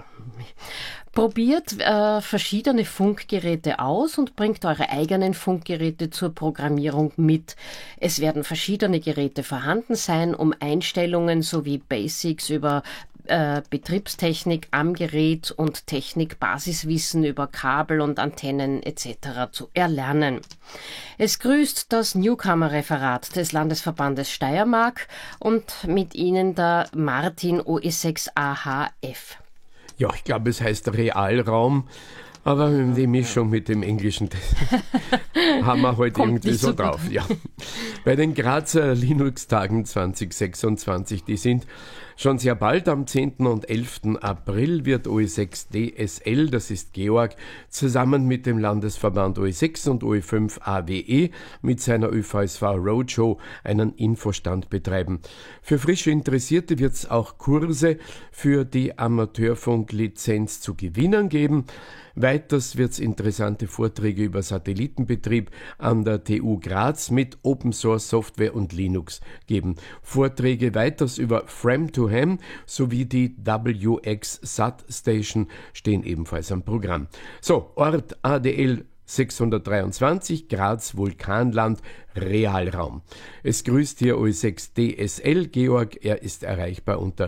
Probiert verschiedene Funkgeräte aus und bringt eure eigenen Funkgeräte zur Programmierung mit. Es werden verschiedene Geräte vorhanden sein, um Einstellungen sowie Basics über Betriebstechnik am Gerät und Technik-Basiswissen über Kabel und Antennen etc. zu erlernen. Es grüßt das Newcomer-Referat des Landesverbandes Steiermark und mit Ihnen der Martin OE6AHF. Ja, ich glaube, es heißt Realraum, aber die Mischung mit dem Englischen haben wir heute irgendwie so drauf. Ja. Bei den Grazer Linux-Tagen 2026, die sind schon sehr bald, am 10. und 11. April wird OE6 DSL, das ist Georg, zusammen mit dem Landesverband OE6 und OE5 AWE mit seiner ÖVSV Roadshow einen Infostand betreiben. Für frische Interessierte wird es auch Kurse für die Amateurfunklizenz zu gewinnen geben. Weiters wird es interessante Vorträge über Satellitenbetrieb an der TU Graz mit Open Source Software und Linux geben. Vorträge weiters über Frame2Ham sowie die WX Sat Station stehen ebenfalls am Programm. So, Ort ADL 623, Graz Vulkanland, Realraum. Es grüßt hier OE6 DSL Georg, er ist erreichbar unter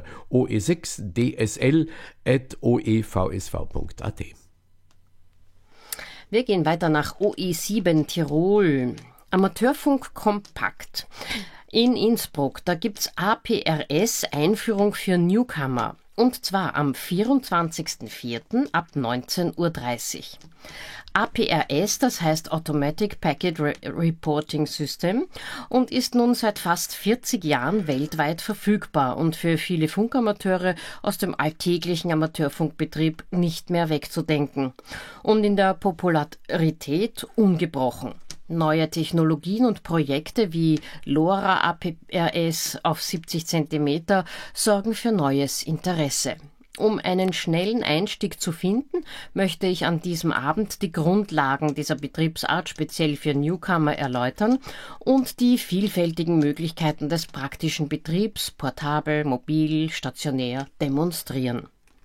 oe6dsl@oevsv.at. Wir gehen weiter nach OE7 Tirol. Amateurfunk kompakt. In Innsbruck, da gibt's APRS Einführung für Newcomer. Und zwar am 24.04. ab 19.30 Uhr. APRS, das heißt Automatic Packet Reporting System, und ist nun seit fast 40 Jahren weltweit verfügbar und für viele Funkamateure aus dem alltäglichen Amateurfunkbetrieb nicht mehr wegzudenken und in der Popularität ungebrochen. Neue Technologien und Projekte wie LoRa APRS auf 70 cm sorgen für neues Interesse. Um einen schnellen Einstieg zu finden, möchte ich an diesem Abend die Grundlagen dieser Betriebsart speziell für Newcomer erläutern und die vielfältigen Möglichkeiten des praktischen Betriebs, portabel, mobil, stationär, demonstrieren.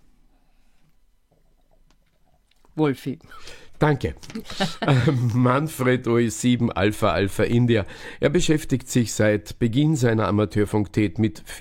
Wolfi. Danke. Manfred OE7 Alpha Alpha India. Er beschäftigt sich seit Beginn seiner Amateurfunktätigkeit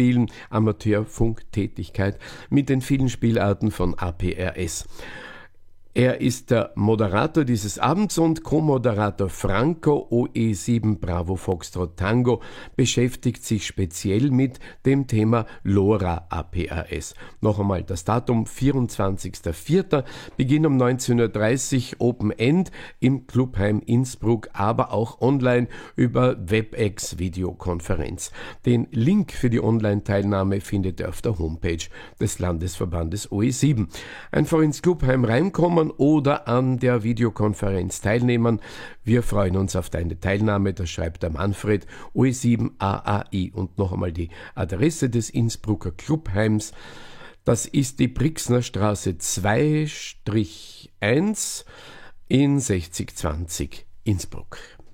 mit den vielen Spielarten von APRS. Er ist der Moderator dieses Abends und Co-Moderator Franco OE7 Bravo Foxtrot Tango beschäftigt sich speziell mit dem Thema LoRa APRS. Noch einmal das Datum 24.04. Beginn um 19.30 Uhr Open End im Clubheim Innsbruck, aber auch online über WebEx Videokonferenz. Den Link für die Online-Teilnahme findet ihr auf der Homepage des Landesverbandes OE7. Einfach ins Clubheim reinkommen oder an der Videokonferenz teilnehmen. Wir freuen uns auf deine Teilnahme, das schreibt der Manfred OE7 AAI. Und noch einmal die Adresse des Innsbrucker Clubheims. Das ist die Brixner Straße 2-1 in 6020 Innsbruck.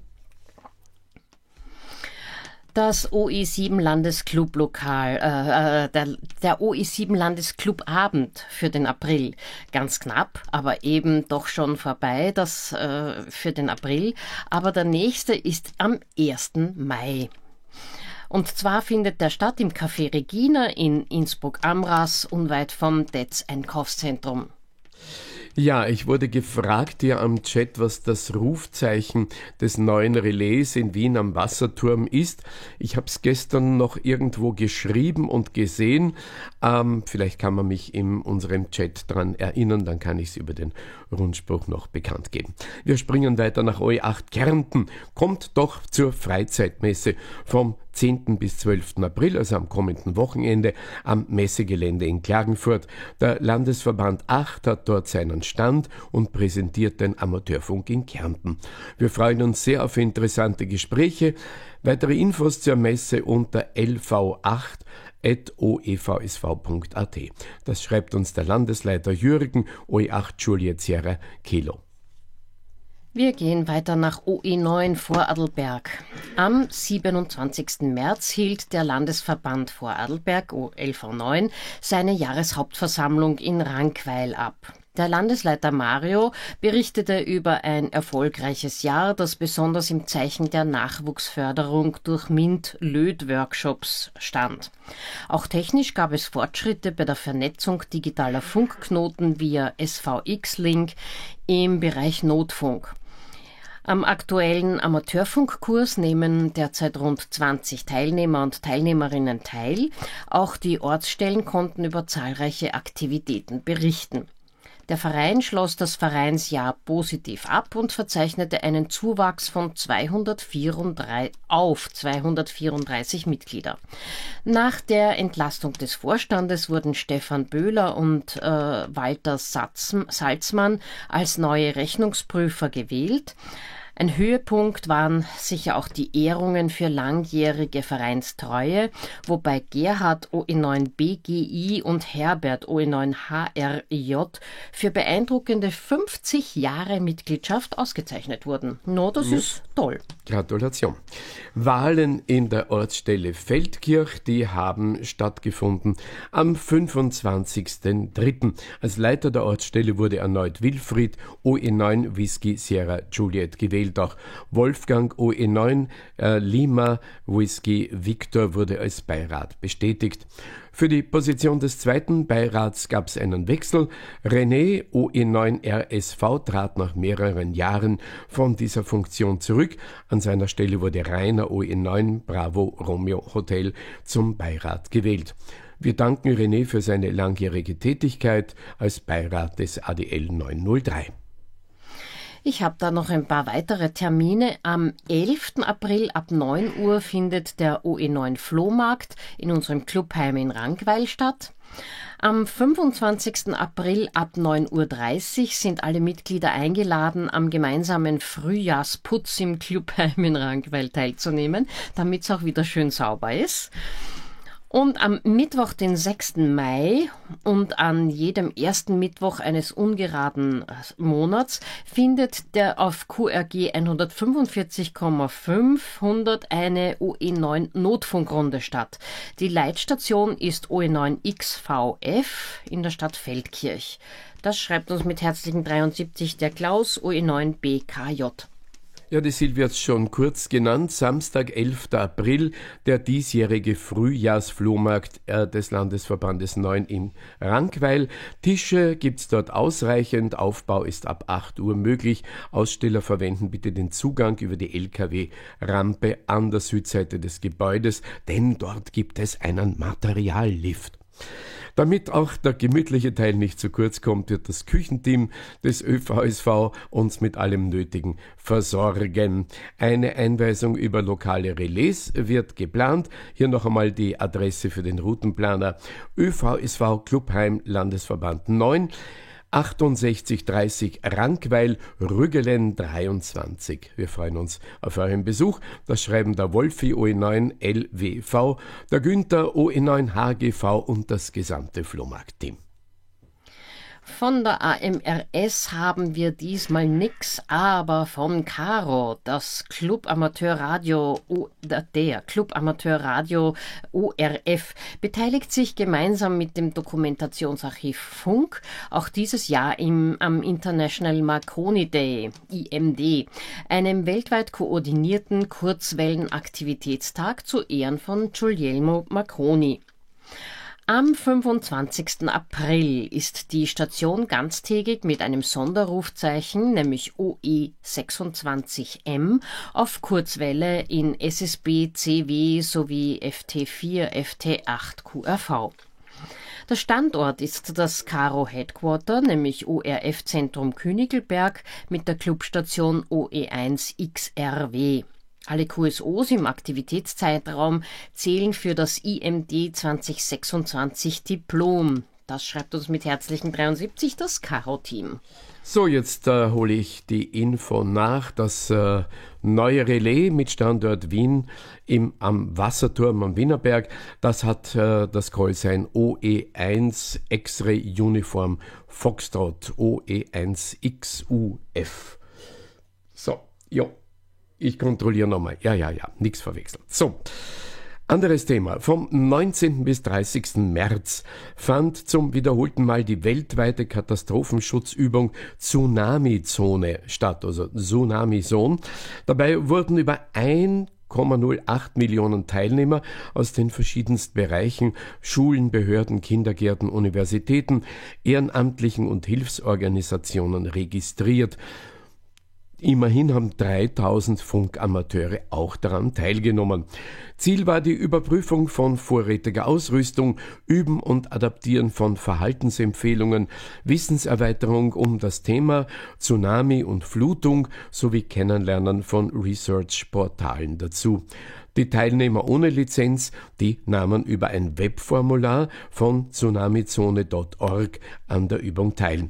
Das OE7 Landesclub-Lokal, der OE7 Landesclub-Abend für den April. Ganz knapp, aber eben doch schon vorbei, das für den April. Aber der nächste ist am 1. Mai. Und zwar findet der statt im Café Regina in Innsbruck-Amras, unweit vom Detz-Einkaufszentrum. Ja, ich wurde gefragt hier am Chat, was das Rufzeichen des neuen Relais in Wien am Wasserturm ist. Ich habe es gestern noch irgendwo geschrieben und gesehen. Vielleicht kann man mich in unserem Chat dran erinnern, dann kann ich es über den Rundspruch noch bekannt geben. Wir springen weiter nach OE8 Kärnten. Kommt doch zur Freizeitmesse vom 10. bis 12. April, also am kommenden Wochenende, am Messegelände in Klagenfurt. Der Landesverband 8 hat dort seinen Stand und präsentiert den Amateurfunk in Kärnten. Wir freuen uns sehr auf interessante Gespräche. Weitere Infos zur Messe unter lv8@oevsv.at. Das schreibt uns der Landesleiter Jürgen, OE8 Juliet Sierra Kilo. Wir gehen weiter nach OE9 Vorarlberg. Am 27. März hielt der Landesverband Vorarlberg, OLV9, seine Jahreshauptversammlung in Rankweil ab. Der Landesleiter Mario berichtete über ein erfolgreiches Jahr, das besonders im Zeichen der Nachwuchsförderung durch MINT-LÖD-Workshops stand. Auch technisch gab es Fortschritte bei der Vernetzung digitaler Funkknoten via SVX-Link im Bereich Notfunk. Am aktuellen Amateurfunkkurs nehmen derzeit rund 20 Teilnehmer und Teilnehmerinnen teil. Auch die Ortsstellen konnten über zahlreiche Aktivitäten berichten. Der Verein schloss das Vereinsjahr positiv ab und verzeichnete einen Zuwachs von 234 Mitglieder. Nach der Entlastung des Vorstandes wurden Stefan Böhler und Walter Salzmann als neue Rechnungsprüfer gewählt. Ein Höhepunkt waren sicher auch die Ehrungen für langjährige Vereinstreue, wobei Gerhard OE9 BGI und Herbert OE9 HRJ für beeindruckende 50 Jahre Mitgliedschaft ausgezeichnet wurden. No, das ist toll. Gratulation. Wahlen in der Ortsstelle Feldkirch, die haben stattgefunden am 25.03. Als Leiter der Ortsstelle wurde erneut Wilfried OE9 Whisky Sierra Juliet gewählt. zählt auch Wolfgang OE9 Lima Whisky Victor wurde als Beirat bestätigt. Für die Position des zweiten Beirats gab es einen Wechsel. René OE9 RSV trat nach mehreren Jahren von dieser Funktion zurück. An seiner Stelle wurde Rainer OE9 Bravo Romeo Hotel zum Beirat gewählt. Wir danken René für seine langjährige Tätigkeit als Beirat des ADL 903. Ich habe da noch ein paar weitere Termine. Am 11. April ab 9 Uhr findet der OE9 Flohmarkt in unserem Clubheim in Rankweil statt. Am 25. April ab 9.30 Uhr sind alle Mitglieder eingeladen, am gemeinsamen Frühjahrsputz im Clubheim in Rankweil teilzunehmen, damit es auch wieder schön sauber ist. Und am Mittwoch, den 6. Mai und an jedem ersten Mittwoch eines ungeraden Monats findet der auf QRG 145,500 eine OE9 Notfunkrunde statt. Die Leitstation ist OE9XVF in der Stadt Feldkirch. Das schreibt uns mit herzlichen 73 der Klaus OE9BKJ. Ja, die Silvia hat es schon kurz genannt. Samstag, 11. April, der diesjährige Frühjahrsflohmarkt des Landesverbandes 9 in Rankweil. Tische gibt's dort ausreichend. Aufbau ist ab 8 Uhr möglich. Aussteller verwenden bitte den Zugang über die LKW-Rampe an der Südseite des Gebäudes, denn dort gibt es einen Materiallift. Damit auch der gemütliche Teil nicht zu kurz kommt, wird das Küchenteam des ÖVSV uns mit allem Nötigen versorgen. Eine Einweisung über lokale Relais wird geplant. Hier noch einmal die Adresse für den Routenplaner: ÖVSV Clubheim Landesverband 9, 6830 Rankweil, Rüggelen 23. Wir freuen uns auf euren Besuch. Das schreiben der Wolfi OE9 LWV, der Günther OE9 HGV und das gesamte Flohmarktteam. Von der AMRS haben wir diesmal nix, aber von Caro, das Club Amateur Radio, der Club Amateur Radio ORF, beteiligt sich gemeinsam mit dem Dokumentationsarchiv Funk auch dieses Jahr am International Marconi Day, IMD, einem weltweit koordinierten Kurzwellenaktivitätstag zu Ehren von Guglielmo Marconi. Am 25. April ist die Station ganztägig mit einem Sonderrufzeichen, nämlich OE26M, auf Kurzwelle in SSB, CW sowie FT4, FT8 QRV. Der Standort ist das Caro Headquarter, nämlich ORF Zentrum Königelberg mit der Clubstation OE1 XRW. Alle QSOs im Aktivitätszeitraum zählen für das IMD 2026 Diplom. Das schreibt uns mit herzlichen 73 das Caro-Team. So, jetzt hole ich die Info nach. Das neue Relais mit Standort Wien am Wasserturm am Wienerberg, das hat das Callsign OE1 X-Ray Uniform Foxtrot OE1 XUF. So, jo. Ich kontrolliere nochmal. Ja, nichts verwechselt. So, anderes Thema. Vom 19. bis 30. März fand zum wiederholten Mal die weltweite Katastrophenschutzübung Tsunami-Zone statt, also Tsunami-Zone. Dabei wurden über 1,08 Millionen Teilnehmer aus den verschiedensten Bereichen, Schulen, Behörden, Kindergärten, Universitäten, ehrenamtlichen und Hilfsorganisationen registriert. Immerhin haben 3000 Funkamateure auch daran teilgenommen. Ziel war die Überprüfung von vorrätiger Ausrüstung, Üben und Adaptieren von Verhaltensempfehlungen, Wissenserweiterung um das Thema Tsunami und Flutung sowie Kennenlernen von Research-Portalen dazu. Die Teilnehmer ohne Lizenz, die nahmen über ein Webformular von tsunamizone.org an der Übung teil.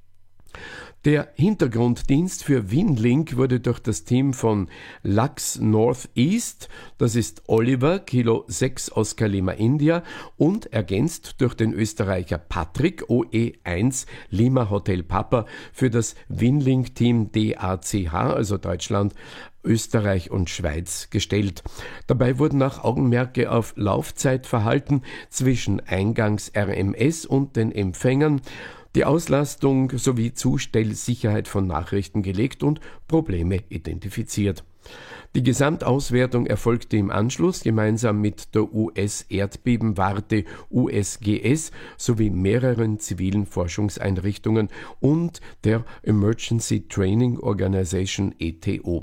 Der Hintergrunddienst für Winlink wurde durch das Team von Lux Northeast, das ist Oliver, Kilo 6 Oscar Lima India, und ergänzt durch den Österreicher Patrick, OE1 Lima Hotel Papa, für das Winlink-Team DACH, also Deutschland, Österreich und Schweiz, gestellt. Dabei wurden auch Augenmerke auf Laufzeitverhalten zwischen Eingangs-RMS und den Empfängern, die Auslastung sowie Zustellsicherheit von Nachrichten gelegt und Probleme identifiziert. Die Gesamtauswertung erfolgte im Anschluss gemeinsam mit der US-Erdbebenwarte USGS sowie mehreren zivilen Forschungseinrichtungen und der Emergency Training Organization ETO.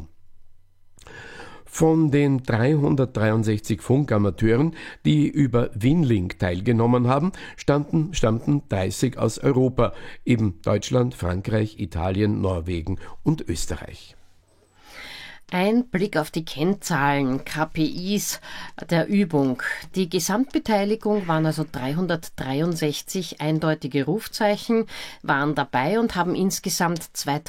Von den 363 Funkamateuren, die über Winlink teilgenommen haben, stammten 30 aus Europa, eben Deutschland, Frankreich, Italien, Norwegen und Österreich. Ein Blick auf die Kennzahlen, KPIs der Übung. Die Gesamtbeteiligung waren also 363 eindeutige Rufzeichen, waren dabei und haben insgesamt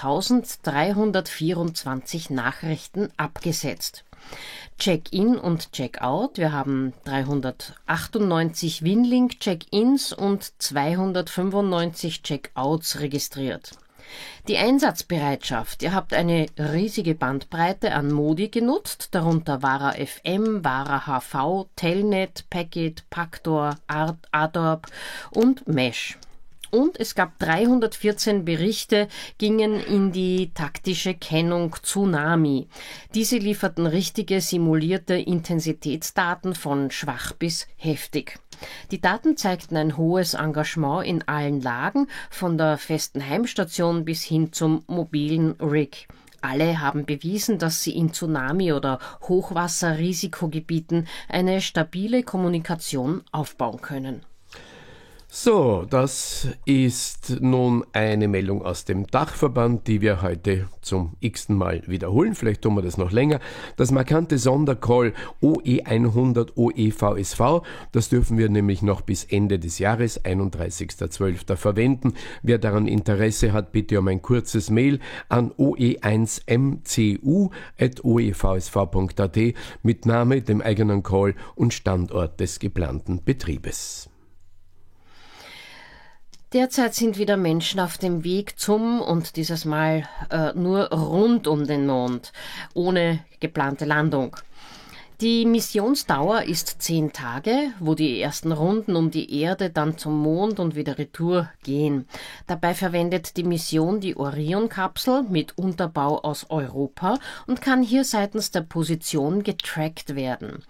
2324 Nachrichten abgesetzt. Check-in und Check-out. Wir haben 398 Winlink-Check-ins und 295 Check-outs registriert. Die Einsatzbereitschaft. Ihr habt eine riesige Bandbreite an Modi genutzt, darunter Vara FM, Vara HV, Telnet, Packet, Pactor, Adorb und Mesh. Und es gab 314 Berichte, gingen in die taktische Kennung Tsunami. Diese lieferten richtige simulierte Intensitätsdaten von schwach bis heftig. Die Daten zeigten ein hohes Engagement in allen Lagen, von der festen Heimstation bis hin zum mobilen Rig. Alle haben bewiesen, dass sie in Tsunami- oder Hochwasserrisikogebieten eine stabile Kommunikation aufbauen können. So, das ist nun eine Meldung aus dem Dachverband, die wir heute zum x-ten Mal wiederholen. Vielleicht tun wir das noch länger. Das markante Sondercall OE100 OE-VSV, das dürfen wir nämlich noch bis Ende des Jahres, 31.12. verwenden. Wer daran Interesse hat, bitte um ein kurzes Mail an oe1mcu@oevsv.at mit Name, dem eigenen Call und Standort des geplanten Betriebes. Derzeit sind wieder Menschen auf dem Weg zum, und dieses Mal nur rund um den Mond, ohne geplante Landung. Die Missionsdauer ist 10 Tage, wo die ersten Runden um die Erde dann zum Mond und wieder retour gehen. Dabei verwendet die Mission die Orion-Kapsel mit Unterbau aus Europa und kann hier seitens der Position getrackt werden.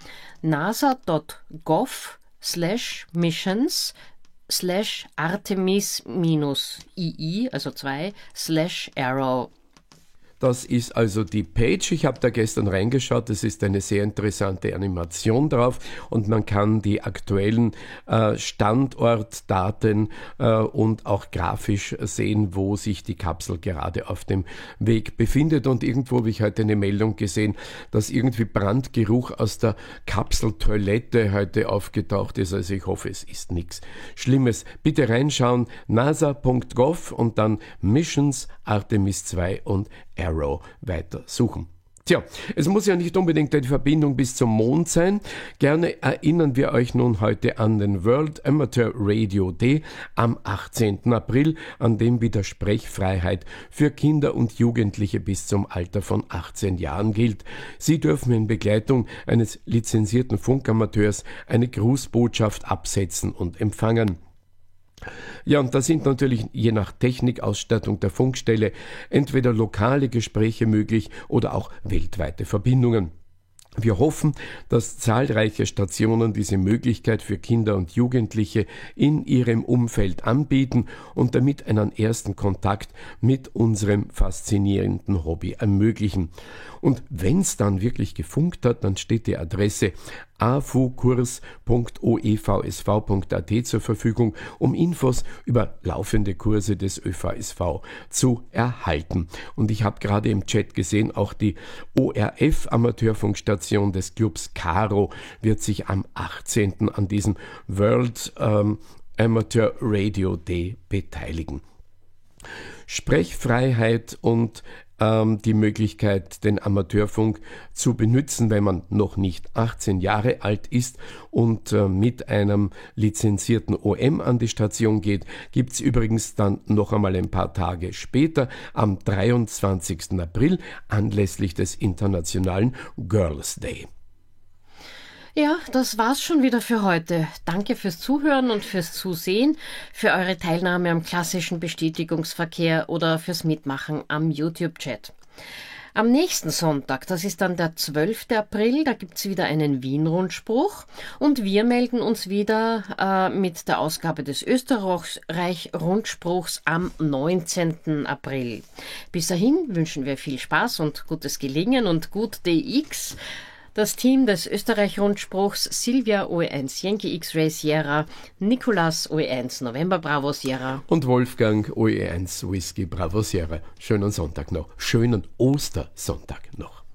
nasa.gov/missions/Artemis-II, also 2/Arrow. Das ist also die Page. Ich habe da gestern reingeschaut. Es ist eine sehr interessante Animation drauf und man kann die aktuellen Standortdaten und auch grafisch sehen, wo sich die Kapsel gerade auf dem Weg befindet. Und irgendwo habe ich heute eine Meldung gesehen, dass irgendwie Brandgeruch aus der Kapseltoilette heute aufgetaucht ist. Also ich hoffe, es ist nichts Schlimmes. Bitte reinschauen, nasa.gov und dann Missions, Artemis II und Arrow weiter suchen. Tja, es muss ja nicht unbedingt eine Verbindung bis zum Mond sein. Gerne erinnern wir euch nun heute an den World Amateur Radio Day am 18. April, an dem wieder Sprechfreiheit für Kinder und Jugendliche bis zum Alter von 18 Jahren gilt. Sie dürfen in Begleitung eines lizenzierten Funkamateurs eine Grußbotschaft absetzen und empfangen. Ja, und da sind natürlich je nach Technikausstattung der Funkstelle entweder lokale Gespräche möglich oder auch weltweite Verbindungen. Wir hoffen, dass zahlreiche Stationen diese Möglichkeit für Kinder und Jugendliche in ihrem Umfeld anbieten und damit einen ersten Kontakt mit unserem faszinierenden Hobby ermöglichen. Und wenn es dann wirklich gefunkt hat, dann steht die Adresse afukurs.oevsv.at zur Verfügung, um Infos über laufende Kurse des ÖVSV zu erhalten. Und ich habe gerade im Chat gesehen, auch die ORF-Amateurfunkstation des Clubs Caro wird sich am 18. an diesem World Amateur Radio Day beteiligen. Sprechfreiheit und die Möglichkeit, den Amateurfunk zu benutzen, wenn man noch nicht 18 Jahre alt ist und mit einem lizenzierten OM an die Station geht, gibt's übrigens dann noch einmal ein paar Tage später, am 23. April, anlässlich des Internationalen Girls Day. Ja, das war's schon wieder für heute. Danke fürs Zuhören und fürs Zusehen, für eure Teilnahme am klassischen Bestätigungsverkehr oder fürs Mitmachen am YouTube-Chat. Am nächsten Sonntag, das ist dann der 12. April, da gibt's wieder einen Wien-Rundspruch und wir melden uns wieder mit der Ausgabe des Österreich-Rundspruchs am 19. April. Bis dahin wünschen wir viel Spaß und gutes Gelingen und gut DX. Das Team des Österreich-Rundspruchs: Silvia OE1 Yankee X-Ray Sierra, Nicolas OE1 November Bravo Sierra und Wolfgang OE1 Whisky Bravo Sierra. Schönen Sonntag noch. Schönen Ostersonntag noch.